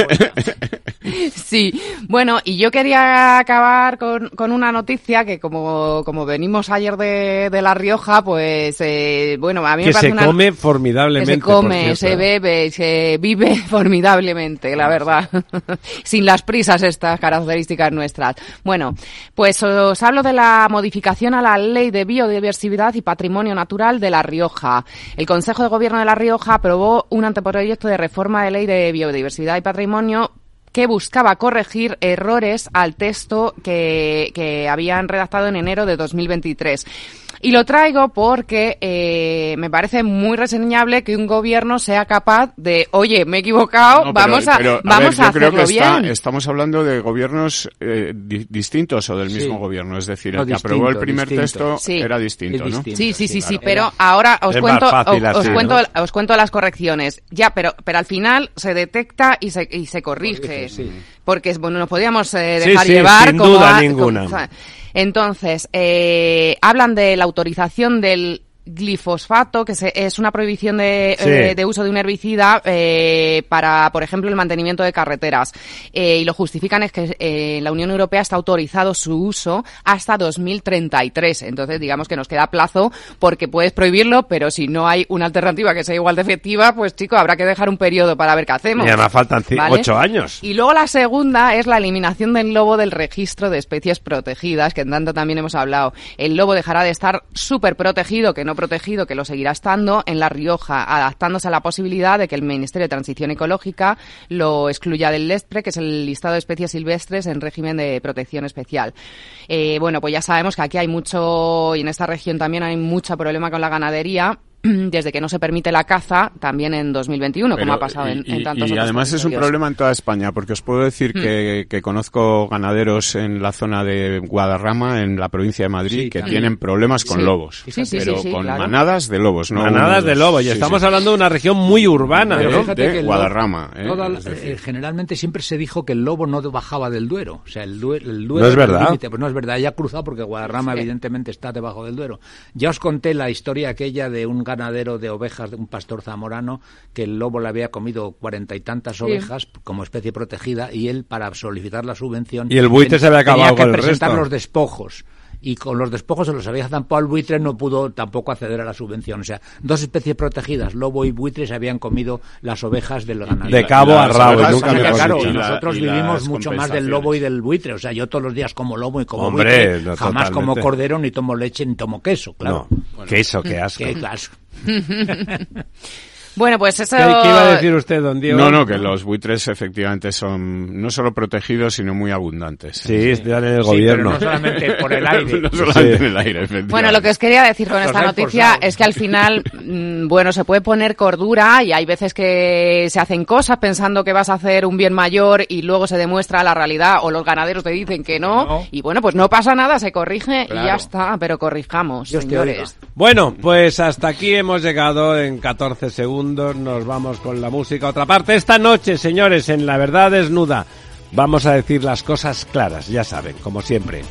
Sí, bueno, y yo quería acabar con, con una noticia que como, como venimos ayer de, de La Rioja, Rioja, pues, eh, bueno, a mí que me parece se una... come formidablemente. Que se come, se bebe, se vive formidablemente, la verdad. Sin las prisas estas características nuestras. Bueno, pues os hablo de la modificación a la Ley de Biodiversidad y Patrimonio Natural de La Rioja. El Consejo de Gobierno de La Rioja aprobó un anteproyecto de reforma de Ley de Biodiversidad y Patrimonio que buscaba corregir errores al texto que, que habían redactado en enero de dos mil veintitrés. Y lo traigo porque eh, me parece muy reseñable que un gobierno sea capaz de, oye, me he equivocado, no, pero, vamos a, pero, a vamos ver, a yo creo hacerlo que está, bien. estamos hablando de gobiernos eh, di- distintos o del Sí. mismo gobierno, es decir, No, el que distinto, aprobó el primer distinto. texto Sí. era distinto, Es ¿no? distinto. Sí, sí, sí, sí, claro. pero ahora os Es cuento, más fácil os, os así, cuento, ¿no? os cuento las correcciones. Ya, pero, pero al final se detecta y se, y se corrige. Corrige, sí. Porque, bueno, nos podíamos eh, Sí, dejar sí, llevar sin como duda a- ninguna. como- o sea, entonces, eh, hablan de la autorización del glifosfato, que se, es una prohibición de, Sí. eh, de uso de un herbicida eh, para, por ejemplo, el mantenimiento de carreteras. Eh, y lo justifican es que eh, en la Unión Europea está autorizado su uso hasta dos mil treinta y tres. Entonces, digamos que nos queda plazo porque puedes prohibirlo, pero si no hay una alternativa que sea igual de efectiva, pues chico, habrá que dejar un periodo para ver qué hacemos. Y además faltan ci- ¿Vale? ocho años. Y luego la segunda es la eliminación del lobo del registro de especies protegidas, que en tanto también hemos hablado. El lobo dejará de estar súper protegido, que no protegido, que lo seguirá estando, en La Rioja, adaptándose a la posibilidad de que el Ministerio de Transición Ecológica lo excluya del LESPRE, que es el listado de especies silvestres en régimen de protección especial. Eh, bueno, pues ya sabemos que aquí hay mucho, y en esta región también hay mucho problema con la ganadería, desde que no se permite la caza, también en dos mil veintiuno, Pero, como ha pasado en, y, en tantos y otros además es un territorios. problema en toda España, porque os puedo decir Mm. que, que conozco ganaderos en la zona de Guadarrama, en la provincia de Madrid, Sí, que también. tienen problemas con Sí. lobos. Sí, sí, pero sí, sí, con claro. manadas de lobos, ¿no? Manadas uno, de dos. lobo, y Sí, estamos sí. hablando de una región muy urbana, Pero ¿no? fíjate de que el Guadarrama, lobo- ¿eh? toda la- Es decir- eh, generalmente siempre se dijo que el lobo no bajaba del Duero. O sea, el, Due- el Duero... No es el verdad. límite, pues no es verdad, ya ha cruzado porque Guadarrama Sí. evidentemente está debajo del Duero. Ya os conté la historia aquella de un ganadero de ovejas, de un pastor zamorano, que el lobo le había comido cuarenta y tantas Sí. ovejas como especie protegida y él, para solicitar la subvención... Y el buitre ten- se había acabado tenía que con el presentar resto. los despojos. Y con los despojos se los había zampado al buitre, no pudo tampoco acceder a la subvención. O sea, dos especies protegidas, lobo y buitre, se habían comido las ovejas del ganadero. De cabo a las rabo, ovejas y nunca Pasa que, mejor claro, dicho. y y la- nosotros y vivimos las mucho más del lobo y del buitre. O sea, yo todos los días como lobo y como Hombre, buitre. no, Jamás como totalmente. cordero, ni tomo leche, ni tomo queso, claro. No, queso, qué asco. Qué asco. Bueno, pues eso... ¿Qué, qué iba a decir usted, don Diego? No, no, que los buitres efectivamente son no solo protegidos, sino muy abundantes. Sí, están en el Sí, gobierno. pero no solamente por el aire. no solamente Sí. en el aire, efectivamente. Bueno, lo que os quería decir con Los esta hay noticia forzados. es que al final, mm, bueno, se puede poner cordura y hay veces que se hacen cosas pensando que vas a hacer un bien mayor y luego se demuestra la realidad o los ganaderos te dicen que no, No. y bueno, pues no pasa nada, se corrige y Claro. ya está, pero corrijamos, Dios te señores. Bueno, pues hasta aquí hemos llegado en catorce segundos. Nos vamos con la música a otra parte. Esta noche, señores, en La Verdad Desnuda, vamos a decir las cosas claras, ya saben, como siempre.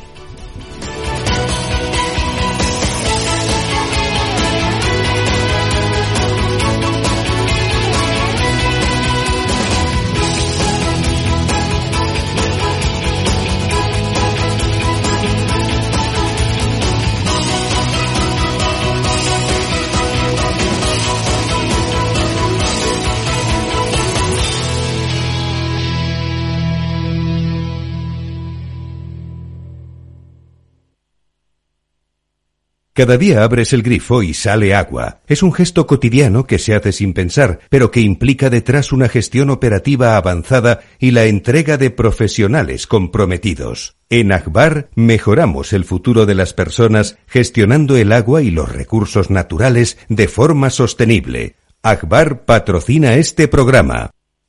Cada día abres el grifo y sale agua. Es un gesto cotidiano que se hace sin pensar, pero que implica detrás una gestión operativa avanzada y la entrega de profesionales comprometidos. En Agbar mejoramos el futuro de las personas gestionando el agua y los recursos naturales de forma sostenible. Agbar patrocina este programa.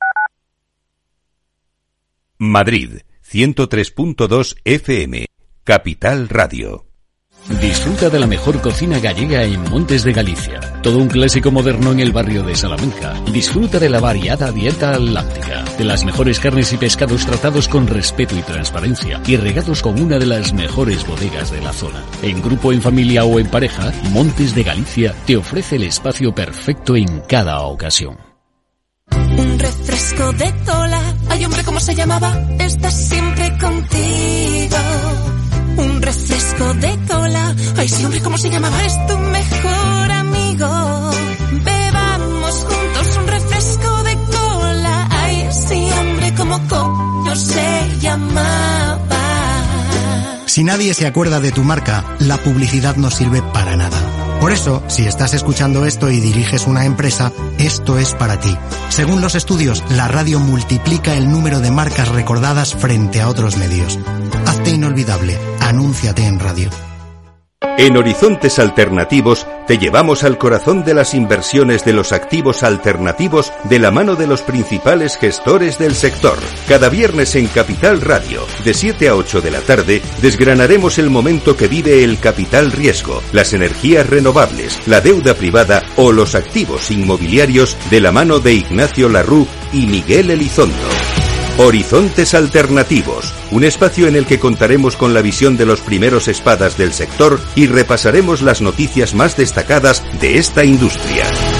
Madrid, ciento tres punto dos F M, Capital Radio. Disfruta de la mejor cocina gallega en Montes de Galicia. Todo un clásico moderno en el barrio de Salamanca. Disfruta de la variada dieta atlántica, de las mejores carnes y pescados tratados con respeto y transparencia y regados con una de las mejores bodegas de la zona. En grupo, en familia o en pareja, Montes de Galicia te ofrece el espacio perfecto en cada ocasión. Un refresco de Tola. Ay, hombre, ¿cómo se llamaba? Estás siempre contigo. un refresco de cola. Ay, sí, hombre, ¿cómo se llamaba? Es tu mejor amigo. Bebamos juntos un refresco de cola. Ay, sí, hombre, ¿cómo coño se llamaba? Si nadie se acuerda de tu marca, la publicidad no sirve para nada. Por eso, si estás escuchando esto y diriges una empresa, esto es para ti. Según los estudios, la radio multiplica el número de marcas recordadas frente a otros medios. Hazte inolvidable. Anúnciate en radio. En Horizontes Alternativos te llevamos al corazón de las inversiones de los activos alternativos de la mano de los principales gestores del sector. Cada viernes en Capital Radio, de siete a ocho de la tarde, desgranaremos el momento que vive el capital riesgo, las energías renovables, la deuda privada o los activos inmobiliarios de la mano de Ignacio Larrú y Miguel Elizondo. Horizontes Alternativos, un espacio en el que contaremos con la visión de los primeros espadas del sector y repasaremos las noticias más destacadas de esta industria.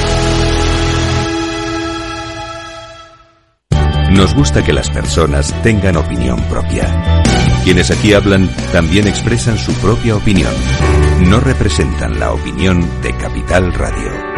Nos gusta que las personas tengan opinión propia. Quienes aquí hablan también expresan su propia opinión. No representan la opinión de Capital Radio.